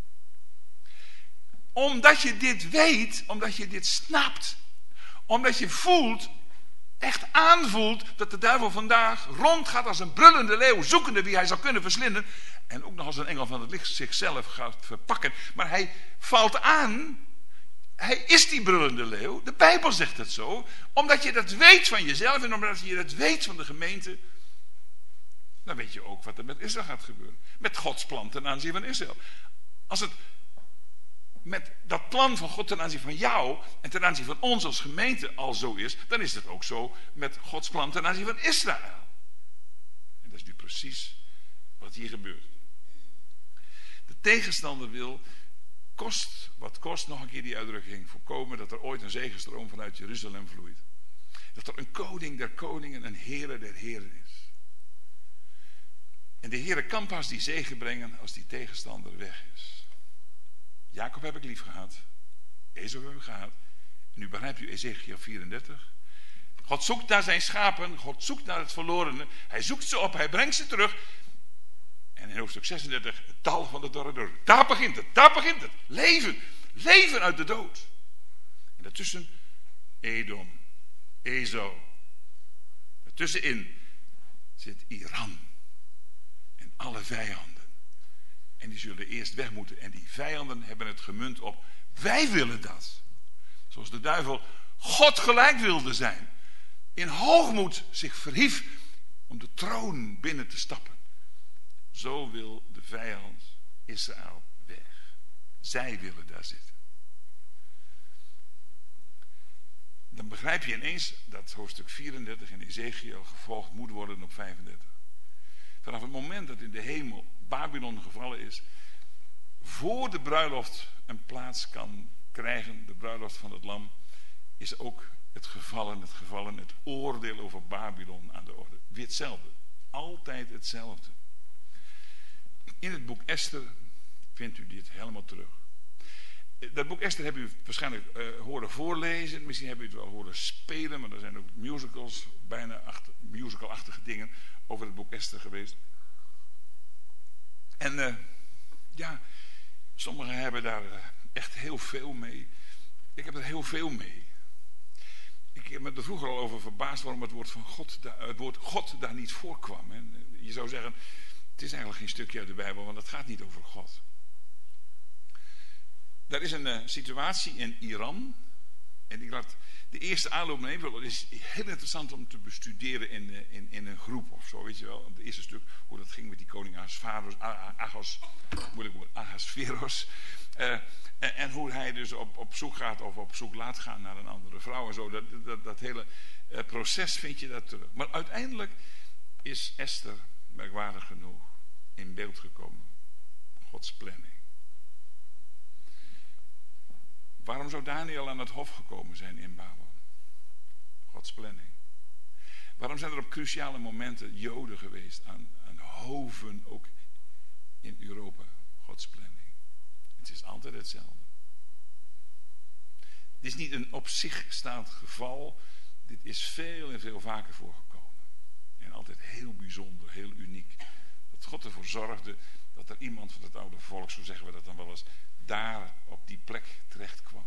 Speaker 1: Omdat je dit weet, omdat je dit snapt, omdat je voelt, echt aanvoelt dat de duivel vandaag rondgaat als een brullende leeuw, zoekende wie hij zou kunnen verslinden. En ook nog als een engel van het licht zichzelf gaat verpakken. Maar hij valt aan. Hij is die brullende leeuw. De Bijbel zegt het zo. Omdat je dat weet van jezelf en omdat je dat weet van de gemeente. Dan weet je ook wat er met Israël gaat gebeuren. Met Gods plan ten aanzien van Israël. Als het met dat plan van God ten aanzien van jou en ten aanzien van ons als gemeente al zo is, dan is het ook zo met Gods plan ten aanzien van Israël. En dat is nu precies wat hier gebeurt. De tegenstander wil, kost wat kost, nog een keer die uitdrukking, voorkomen dat er ooit een zegenstroom vanuit Jeruzalem vloeit. Dat er een koning der koningen, een Heere der heren is. En de Heere kan pas die zegen brengen als die tegenstander weg is. Jacob heb ik lief gehad. Esau heb ik gehad. Nu begrijpt u Ezekiel 34. God zoekt naar zijn schapen. God zoekt naar het verlorene. Hij zoekt ze op. Hij brengt ze terug. En in hoofdstuk 36, het dal van de dorre dood. Daar begint het. Daar begint het. Leven. Leven uit de dood. En daartussen Edom, Esau. Daartussenin zit Iran en alle vijanden. En die zullen eerst weg moeten. En die vijanden hebben het gemunt op: wij willen dat. Zoals de duivel God gelijk wilde zijn. In hoogmoed zich verhief om de troon binnen te stappen. Zo wil de vijand Israël weg. Zij willen daar zitten. Dan begrijp je ineens dat hoofdstuk 34 in Ezekiel gevolgd moet worden op 35. Vanaf het moment dat in de hemel Babylon gevallen is, voor de bruiloft een plaats kan krijgen, de bruiloft van het lam, is ook het gevallen, het oordeel over Babylon aan de orde. Weer hetzelfde. Altijd hetzelfde. In het boek Esther vindt u dit helemaal terug. Dat boek Esther hebt u waarschijnlijk horen voorlezen. Misschien hebben u het wel horen spelen. Maar er zijn ook musicals, bijna musicalachtige dingen over het boek Esther geweest. En sommigen hebben daar echt heel veel mee. Ik heb er heel veel mee. Ik heb me er vroeger al over verbaasd waarom het woord God daar niet voorkwam. En je zou zeggen, het is eigenlijk geen stukje uit de Bijbel, want het gaat niet over God. Er is een situatie in Iran. En ik laat de eerste aanloop nemen. Het is heel interessant om te bestuderen in een groep of zo. Weet je wel. Het eerste stuk, hoe dat ging met die koning Ahasveros. En hoe hij dus op zoek gaat of op zoek laat gaan naar een andere vrouw en zo. Dat hele proces vind je daar terug. Maar uiteindelijk is Esther, merkwaardig genoeg, in beeld gekomen. Gods planning. Waarom zou Daniel aan het hof gekomen zijn in Babel? Gods planning. Waarom zijn er op cruciale momenten Joden geweest aan hoven, ook in Europa? Gods planning. Het is altijd hetzelfde. Dit is niet een op zich staand geval. Dit is veel en veel vaker voorgekomen. En altijd heel bijzonder, heel uniek. Dat God ervoor zorgde dat er iemand van het oude volk, zo zeggen we dat dan wel eens, daar op die plek terecht kwam.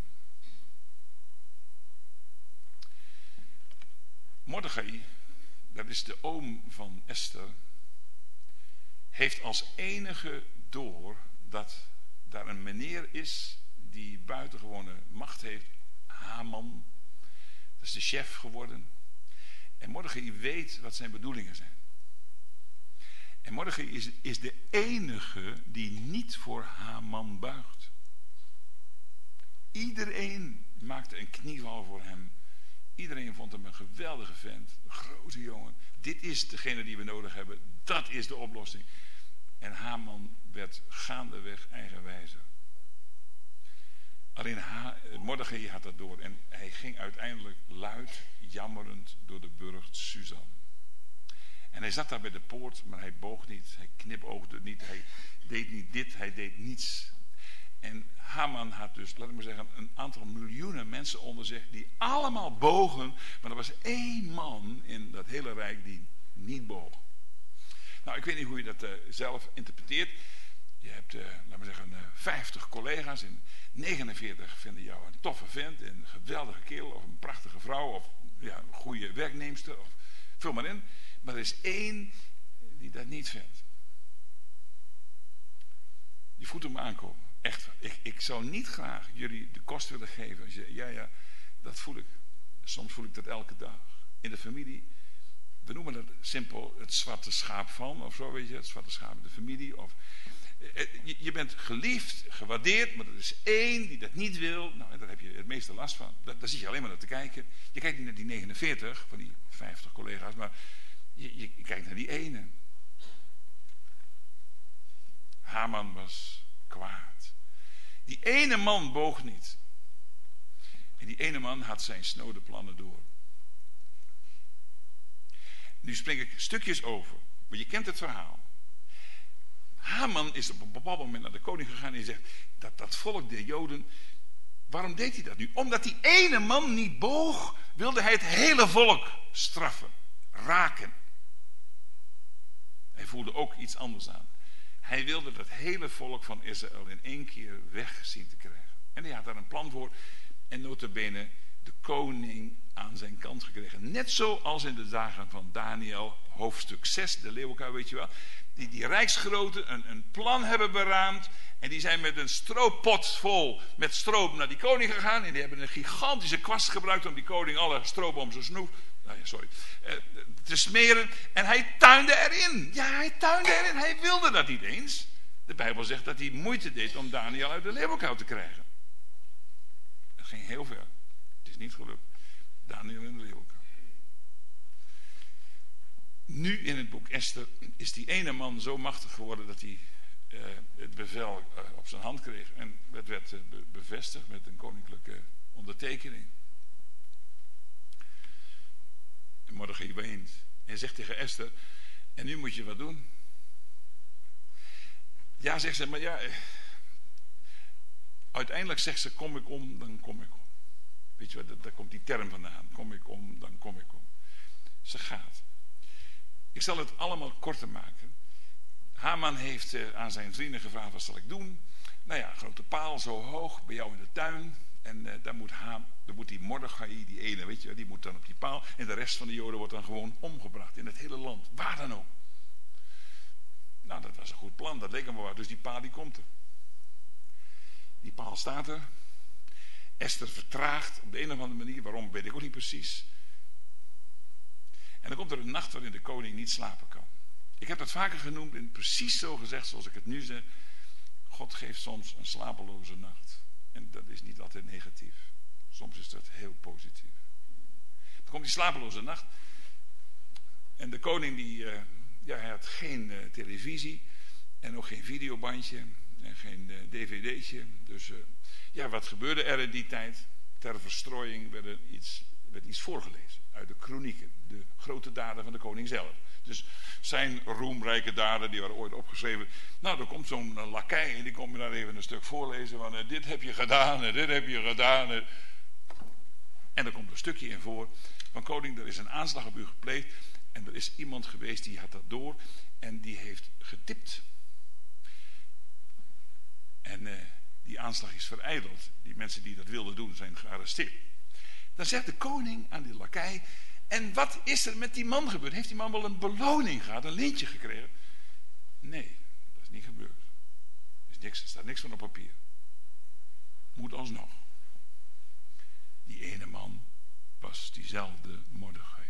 Speaker 1: Mordechai, dat is de oom van Esther, heeft als enige door dat daar een meneer is die buitengewone macht heeft, Haman. Dat is de chef geworden. En Mordechai weet wat zijn bedoelingen zijn. En Mordechai is de enige die niet voor Haman buigt. Iedereen maakte een knieval voor hem. Iedereen vond hem een geweldige vent. Een grote jongen. Dit is degene die we nodig hebben. Dat is de oplossing. En Haman werd gaandeweg eigenwijzer. Alleen Mordechai had dat door. En hij ging uiteindelijk luid, jammerend door de burcht Susan. En hij zat daar bij de poort, maar hij boog niet. Hij knipoogde niet. Hij deed niet dit. Hij deed niets. En Haman had dus, laat ik maar zeggen, een aantal miljoenen mensen onder zich die allemaal bogen. Maar er was één man in dat hele rijk die niet boog. Nou, ik weet niet hoe je dat zelf interpreteert. Je hebt, laat maar zeggen, 50 collega's en 49 vinden jou een toffe vent, een geweldige kerel of een prachtige vrouw of een goede werknemster. Of, vul maar in. Maar er is één die dat niet vindt. Die voelt hem aankomen. Echt. Ik zou niet graag jullie de kost willen geven. Als je, dat voel ik. Soms voel ik dat elke dag. In de familie. We noemen dat simpel het zwarte schaap van. Of zo, weet je. Het zwarte schaap in de familie. Of, je bent geliefd, gewaardeerd. Maar er is één die dat niet wil. Nou, en daar heb je het meeste last van. Daar zit je alleen maar naar te kijken. Je kijkt niet naar die 49 van die 50 collega's. Maar je kijkt naar die ene. Haman was kwaad. Die ene man boog niet. En die ene man had zijn snode plannen door. Nu spring ik stukjes over. Maar je kent het verhaal. Haman is op een bepaald moment naar de koning gegaan en die zegt, dat volk der Joden, waarom deed hij dat nu? Omdat die ene man niet boog, wilde hij het hele volk straffen, raken. Hij voelde ook iets anders aan. Hij wilde dat hele volk van Israël in één keer weg zien te krijgen. En hij had daar een plan voor. en nota bene de koning aan zijn kant gekregen. Net zoals in de dagen van Daniel, hoofdstuk 6, de leeuwenkuil, weet je wel. Die rijksgroten een plan hebben beraamd. En die zijn met een strooppot vol met stroop naar die koning gegaan. En die hebben een gigantische kwast gebruikt om die koning alle stroop om zijn snoef te smeren. En hij tuinde erin. Ja, hij tuinde erin. Hij wilde dat niet eens. De Bijbel zegt dat hij moeite deed om Daniel uit de leeuwenkuil te krijgen. Dat ging heel ver. Het is niet gelukt. Daniel in de leeuwenkuil. Nu in het boek Esther is die ene man zo machtig geworden dat hij het bevel op zijn hand kreeg. En het werd bevestigd met een koninklijke ondertekening. En Mordechai weent en zegt tegen Esther: en nu moet je wat doen. Ja, zegt ze, maar ja, uiteindelijk zegt ze: kom ik om, dan kom ik om. Weet je wat, daar komt die term vandaan. Kom ik om, dan kom ik om. Ze gaat. Ik zal het allemaal korter maken. Haman heeft aan zijn vrienden gevraagd: wat zal ik doen? Nou ja, een grote paal zo hoog bij jou in de tuin. En daar moet die Mordechai, die ene, weet je, die moet dan op die paal. En de rest van de Joden wordt dan gewoon omgebracht in het hele land. Waar dan ook. Nou, dat was een goed plan. Dat leek hem wel waar. Dus die paal die komt er. Die paal staat er. Esther vertraagt op de een of andere manier. Waarom, weet ik ook niet precies. En dan komt er een nacht waarin de koning niet slapen kan. Ik heb dat vaker genoemd en precies zo gezegd zoals ik het nu zeg. God geeft soms een slapeloze nacht. En dat is niet altijd negatief. Soms is dat heel positief. Dan komt die slapeloze nacht. En de koning hij had geen televisie. En ook geen videobandje. En geen dvd'tje. Dus wat gebeurde er in die tijd? Ter verstrooiing werd iets voorgelezen. Uit de kronieken. De grote daden van de koning zelf. Dus zijn roemrijke daden, die waren ooit opgeschreven. Nou, er komt zo'n lakij en die komt me daar even een stuk voorlezen. Van dit heb je gedaan en dit heb je gedaan. En er komt een stukje in voor. Van koning, er is een aanslag op u gepleegd. En er is iemand geweest die had dat door. En die heeft getipt. En die aanslag is verijdeld. Die mensen die dat wilden doen zijn gearresteerd. Dan zegt de koning aan die lakij: en wat is er met die man gebeurd? Heeft die man wel een beloning gehad, een lintje gekregen? Nee, dat is niet gebeurd. Er staat niks van op papier. Moet alsnog. Die ene man was diezelfde Mordechai.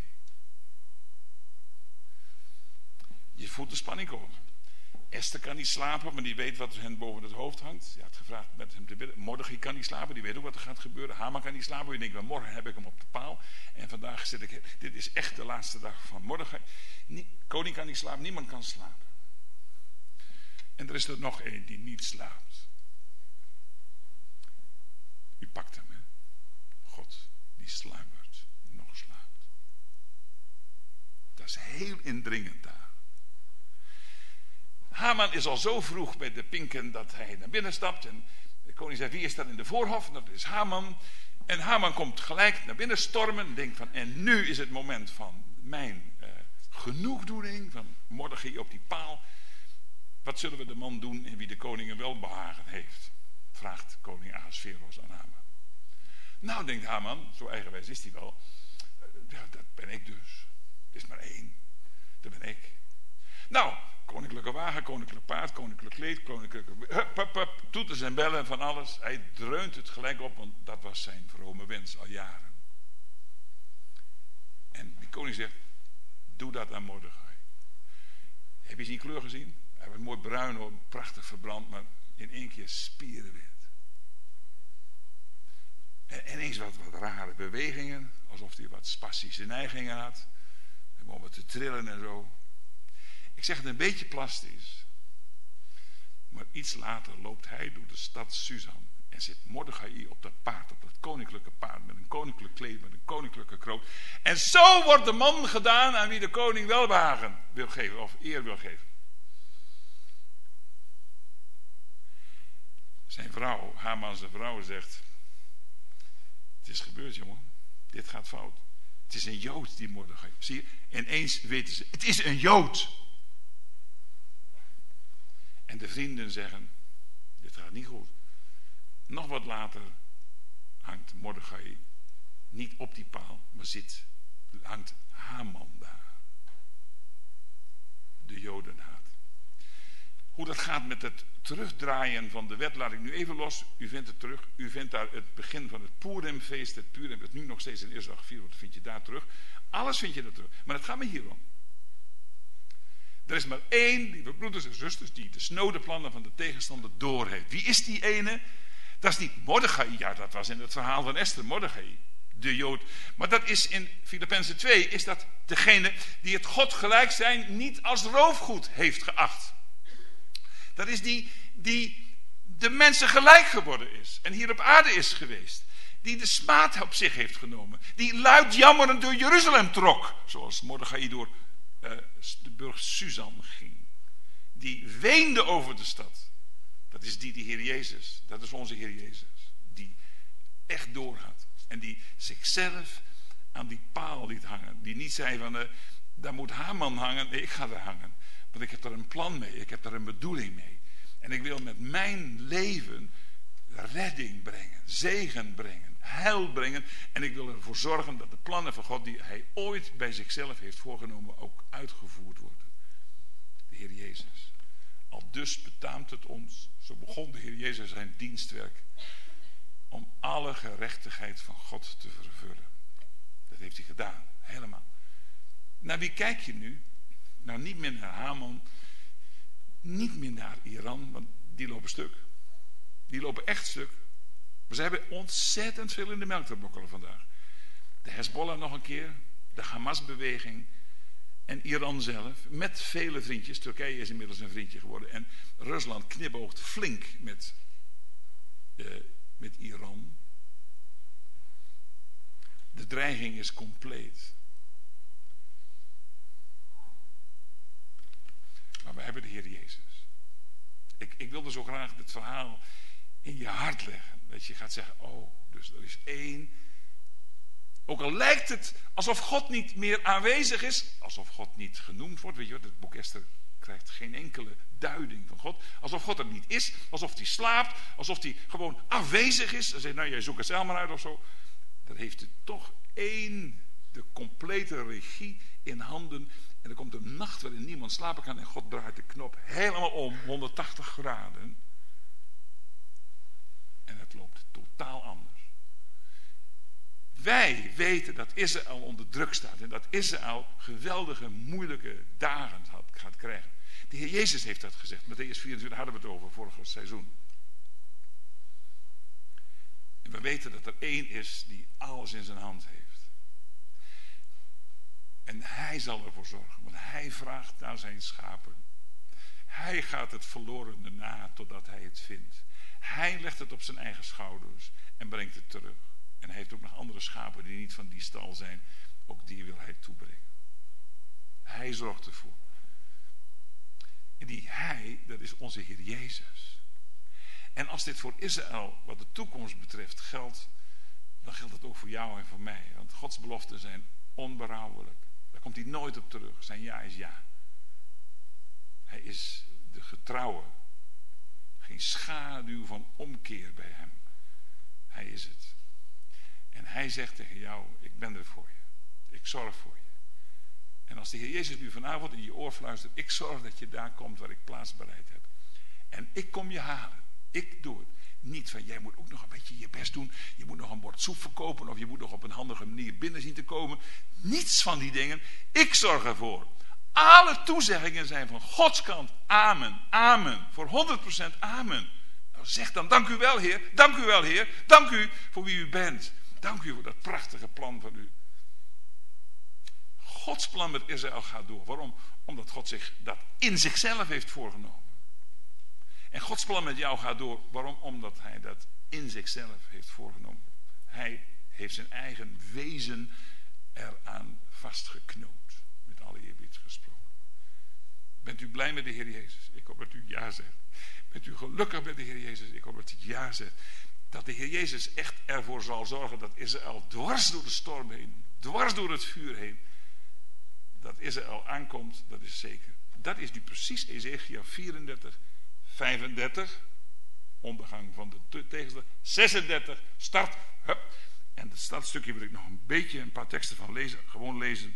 Speaker 1: Je voelt de spanning komen. Esther kan niet slapen, maar die weet wat hen boven het hoofd hangt. Je had gevraagd met hem te bidden. Mordechai kan niet slapen, die weet ook wat er gaat gebeuren. Haman kan niet slapen, je denkt: maar morgen heb ik hem op de paal. En vandaag zit ik. Dit is echt de laatste dag van Mordechai. Koning kan niet slapen, niemand kan slapen. En er is er nog één die niet slaapt. U pakt hem, hè? God, die sluimert, nog slaapt. Dat is heel indringend daar. Haman is al zo vroeg bij de pinken dat hij naar binnen stapt. En de koning zegt: wie is dat in de voorhof? Dat is Haman. En Haman komt gelijk naar binnen stormen. En denkt van: en nu is het moment van mijn genoegdoening. Van Mordechai op die paal. Wat zullen we de man doen in wie de koning een welbehagen heeft? Vraagt koning Ahasveros aan Haman. Nou, denkt Haman, zo eigenwijs is hij wel. Dat ben ik dus. Er is maar één. Dat ben ik. Nou, koninklijke wagen, koninklijk paard, koninklijk kleed, koninklijke... toeters en bellen van alles. Hij dreunt het gelijk op, want dat was zijn vrome wens al jaren. En die koning zegt: doe dat aan Mordechai. Heb je zijn kleur gezien? Hij was mooi bruin hoor, prachtig verbrand, maar in één keer spierenwit. En ineens wat rare bewegingen, alsof hij wat spastische neigingen had. Hij begon wat te trillen en zo. Ik zeg het een beetje plastisch. Maar iets later loopt hij door de stad Susan. En zit Mordechai op dat paard, op dat koninklijke paard. Met een koninklijk kleed, met een koninklijke kroon. En zo wordt de man gedaan aan wie de koning welbehagen wil geven. Of eer wil geven. Zijn vrouw, Haman zijn vrouw, zegt: het is gebeurd, jongen. Dit gaat fout. Het is een Jood, die Mordechai. Zie je, ineens weten ze: het is een Jood. En de vrienden zeggen: dit gaat niet goed. Nog wat later hangt Mordechai niet op die paal, maar hangt Haman daar. De Jodenhaat. Hoe dat gaat met het terugdraaien van de wet laat ik nu even los. U vindt het terug. U vindt daar het begin van het Purimfeest. Het Purim dat nu nog steeds in de eerste dag gevierd wordt, vind je daar terug. Alles vind je daar terug. Maar het gaat me hier om. Er is maar één, lieve broeders en zusters, die de snode plannen van de tegenstander doorheeft. Wie is die ene? Dat is niet Mordechai. Ja, dat was in het verhaal van Esther, Mordechai, de Jood. Maar dat is in Filippenzen 2, is dat degene die het God gelijk zijn niet als roofgoed heeft geacht. Dat is die de mensen gelijk geworden is. En hier op aarde is geweest. Die de smaad op zich heeft genomen. Die luid jammerend door Jeruzalem trok. Zoals Mordechai door de burcht Susan ging. Die weende over de stad. Dat is die Heer Jezus. Dat is onze Heer Jezus. Die echt doorgaat. En die zichzelf aan die paal liet hangen. Die niet zei van, daar moet Haman hangen. Nee, ik ga daar hangen. Want ik heb daar een plan mee. Ik heb daar een bedoeling mee. En ik wil met mijn leven redding brengen. Zegen brengen. Heil brengen. En ik wil ervoor zorgen dat de plannen van God die hij ooit bij zichzelf heeft voorgenomen ook uitgevoerd worden. De Heer Jezus. Al dus betaamt het ons. Zo begon de Heer Jezus zijn dienstwerk. Om alle gerechtigheid van God te vervullen. Dat heeft hij gedaan. Helemaal. Naar wie kijk je nu? Nou, niet meer naar Haman. Niet meer naar Iran. Want die lopen stuk. Die lopen echt stuk. Maar ze hebben ontzettend veel in de melk te brokkelen vandaag. De Hezbollah nog een keer. De Hamas-beweging. En Iran zelf. Met vele vriendjes. Turkije is inmiddels een vriendje geworden. En Rusland kniboogt flink met Iran. De dreiging is compleet. Maar we hebben de Heer Jezus. Ik wilde zo graag het verhaal in je hart leggen. Dat je gaat zeggen, oh, dus er is één. Ook al lijkt het alsof God niet meer aanwezig is. Alsof God niet genoemd wordt. Weet je wat, het boek Esther krijgt geen enkele duiding van God. Alsof God er niet is. Alsof hij slaapt. Alsof hij gewoon afwezig is. Dan zegt, nou, jij zoekt het zelf maar uit of zo. Dan heeft hij toch één, de complete regie in handen. En er komt een nacht waarin niemand slapen kan. En God draait de knop helemaal om. 180 graden. En het loopt totaal anders. Wij weten dat Israël onder druk staat. En dat Israël geweldige, moeilijke dagen gaat krijgen. De Heer Jezus heeft dat gezegd. Mattheüs 24 hadden we het over vorig seizoen. En we weten dat er één is die alles in zijn hand heeft. En hij zal ervoor zorgen. Want hij vraagt naar zijn schapen. Hij gaat het verlorene na totdat hij het vindt. Hij legt het op zijn eigen schouders en brengt het terug. En hij heeft ook nog andere schapen die niet van die stal zijn. Ook die wil hij toebrengen. Hij zorgt ervoor. En die hij, dat is onze Heer Jezus. En als dit voor Israël wat de toekomst betreft geldt, dan geldt het ook voor jou en voor mij. Want Gods beloften zijn onberouwelijk. Daar komt hij nooit op terug. Zijn ja is ja. Hij is de getrouwe. Geen schaduw van omkeer bij hem. Hij is het. En hij zegt tegen jou, ik ben er voor je. Ik zorg voor je. En als de Heer Jezus nu vanavond in je oor fluistert, ik zorg dat je daar komt waar ik plaats bereid heb. En ik kom je halen. Ik doe het. Niet van, jij moet ook nog een beetje je best doen. Je moet nog een bord soep verkopen. Of je moet nog op een handige manier binnen zien te komen. Niets van die dingen. Ik zorg ervoor. Alle toezeggingen zijn van Gods kant. Amen. Amen. Voor 100% amen. Nou, zeg dan, dank u wel, Heer. Dank u wel, Heer. Dank u voor wie u bent. Dank u voor dat prachtige plan van u. Gods plan met Israël gaat door. Waarom? Omdat God zich dat in zichzelf heeft voorgenomen. En Gods plan met jou gaat door. Waarom? Omdat hij dat in zichzelf heeft voorgenomen. Hij heeft zijn eigen wezen eraan vastgeknoopt. Met alle eerbied gesproken. Bent u blij met de Heer Jezus? Ik hoop dat u ja zegt. Bent u gelukkig met de Heer Jezus? Ik hoop dat u ja zegt. Dat de Heer Jezus echt ervoor zal zorgen dat Israël dwars door de storm heen, dwars door het vuur heen, dat Israël aankomt, dat is zeker. Dat is nu precies Ezekiel 34, 35, ondergang van de tegenstander, 36, start, hup, het startstukje wil ik nog een paar teksten van lezen, gewoon lezen.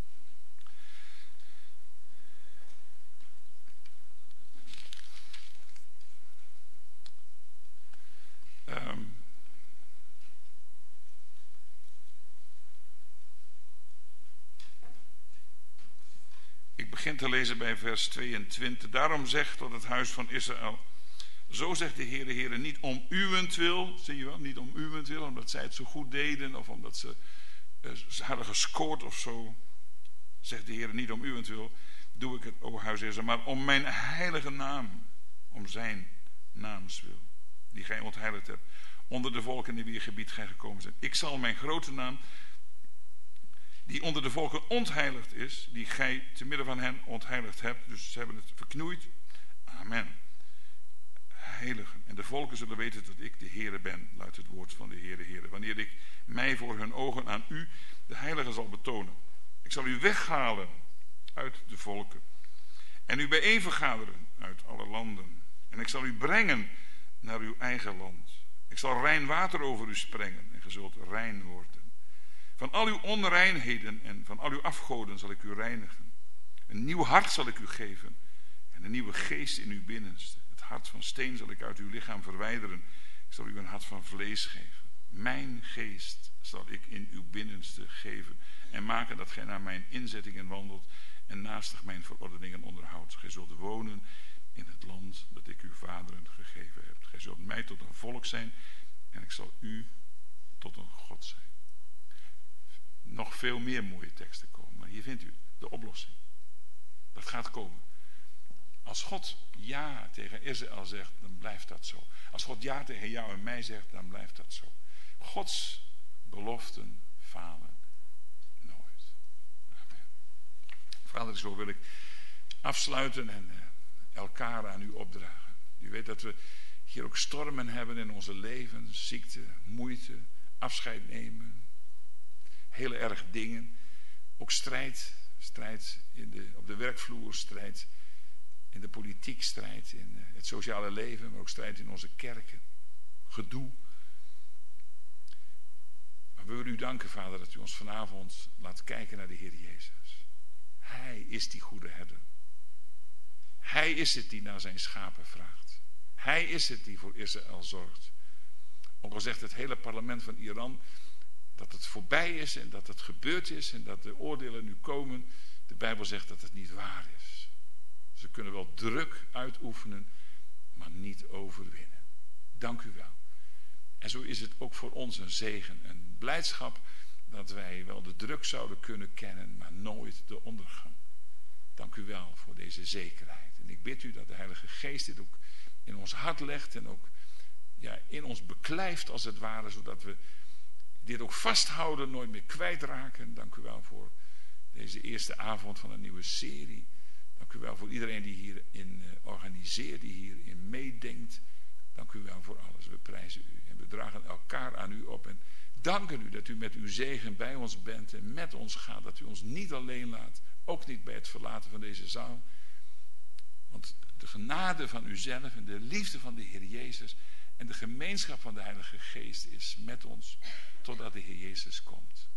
Speaker 1: Ik begin te lezen bij vers 22. Daarom zegt tot het huis van Israël: zo zegt de Heere, niet om uwentwil, zie je wel, niet om uwentwil, omdat zij het zo goed deden, of omdat ze hadden gescoord of zo. Zegt de Heere, niet om uwentwil doe ik het, o huis Israël, maar om mijn heilige naam, om zijn naamswil, die gij ontheiligd hebt, onder de volken in wie gebied gij gekomen bent. Ik zal mijn grote naam, die onder de volken ontheiligd is, die gij te midden van hen ontheiligd hebt, dus ze hebben het verknoeid. Amen. Heiligen. En de volken zullen weten dat ik de Heere ben, luidt het woord van de Heere. Wanneer ik mij voor hun ogen aan u, de Heilige, zal betonen. Ik zal u weghalen uit de volken en u bijeenvergaderen uit alle landen. En ik zal u brengen naar uw eigen land. Ik zal rein water over u sprengen en ge zult rein worden. Van al uw onreinheden en van al uw afgoden zal ik u reinigen. Een nieuw hart zal ik u geven en een nieuwe geest in uw binnenste. Het hart van steen zal ik uit uw lichaam verwijderen. Ik zal u een hart van vlees geven. Mijn geest zal ik in uw binnenste geven en maken dat gij naar mijn inzettingen wandelt en naastig mijn verordeningen onderhoudt. Gij zult wonen in het land dat ik uw vaderen gegeven heb. Gij zult mij tot een volk zijn en ik zal u tot een God zijn. Nog veel meer mooie teksten komen, maar hier vindt u de oplossing. Dat gaat komen. Als God ja tegen Israël zegt, dan blijft dat zo. Als God ja tegen jou en mij zegt, dan blijft dat zo. Gods beloften falen nooit. Amen. Vader, zo wil ik afsluiten en elkaar aan u opdragen. U weet dat we hier ook stormen hebben in onze leven, ziekte, moeite, afscheid nemen, hele erg dingen. Ook strijd op de werkvloer, strijd in de politiek, strijd in het sociale leven, maar ook strijd in onze kerken. Gedoe. Maar we willen u danken, Vader, dat u ons vanavond laat kijken naar de Heer Jezus. Hij is die goede herder. Hij is het die naar zijn schapen vraagt. Hij is het die voor Israël zorgt. Ook al zegt het hele parlement van Iran dat het voorbij is en dat het gebeurd is en dat de oordelen nu komen. De Bijbel zegt dat het niet waar is. Ze kunnen wel druk uitoefenen, maar niet overwinnen. Dank u wel. En zo is het ook voor ons een zegen, een blijdschap dat wij wel de druk zouden kunnen kennen, maar nooit de ondergang. Dank u wel voor deze zekerheid. En ik bid u dat de Heilige Geest dit ook in ons hart legt en ook in ons beklijft als het ware, zodat we dit ook vasthouden, nooit meer kwijtraken. Dank u wel voor deze eerste avond van een nieuwe serie. Dank u wel voor iedereen die hierin organiseert, die hierin meedenkt. Dank u wel voor alles. We prijzen u en we dragen elkaar aan u op en danken u dat u met uw zegen bij ons bent en met ons gaat. Dat u ons niet alleen laat, ook niet bij het verlaten van deze zaal. Want de genade van uzelf en de liefde van de Heer Jezus en de gemeenschap van de Heilige Geest is met ons totdat de Heer Jezus komt.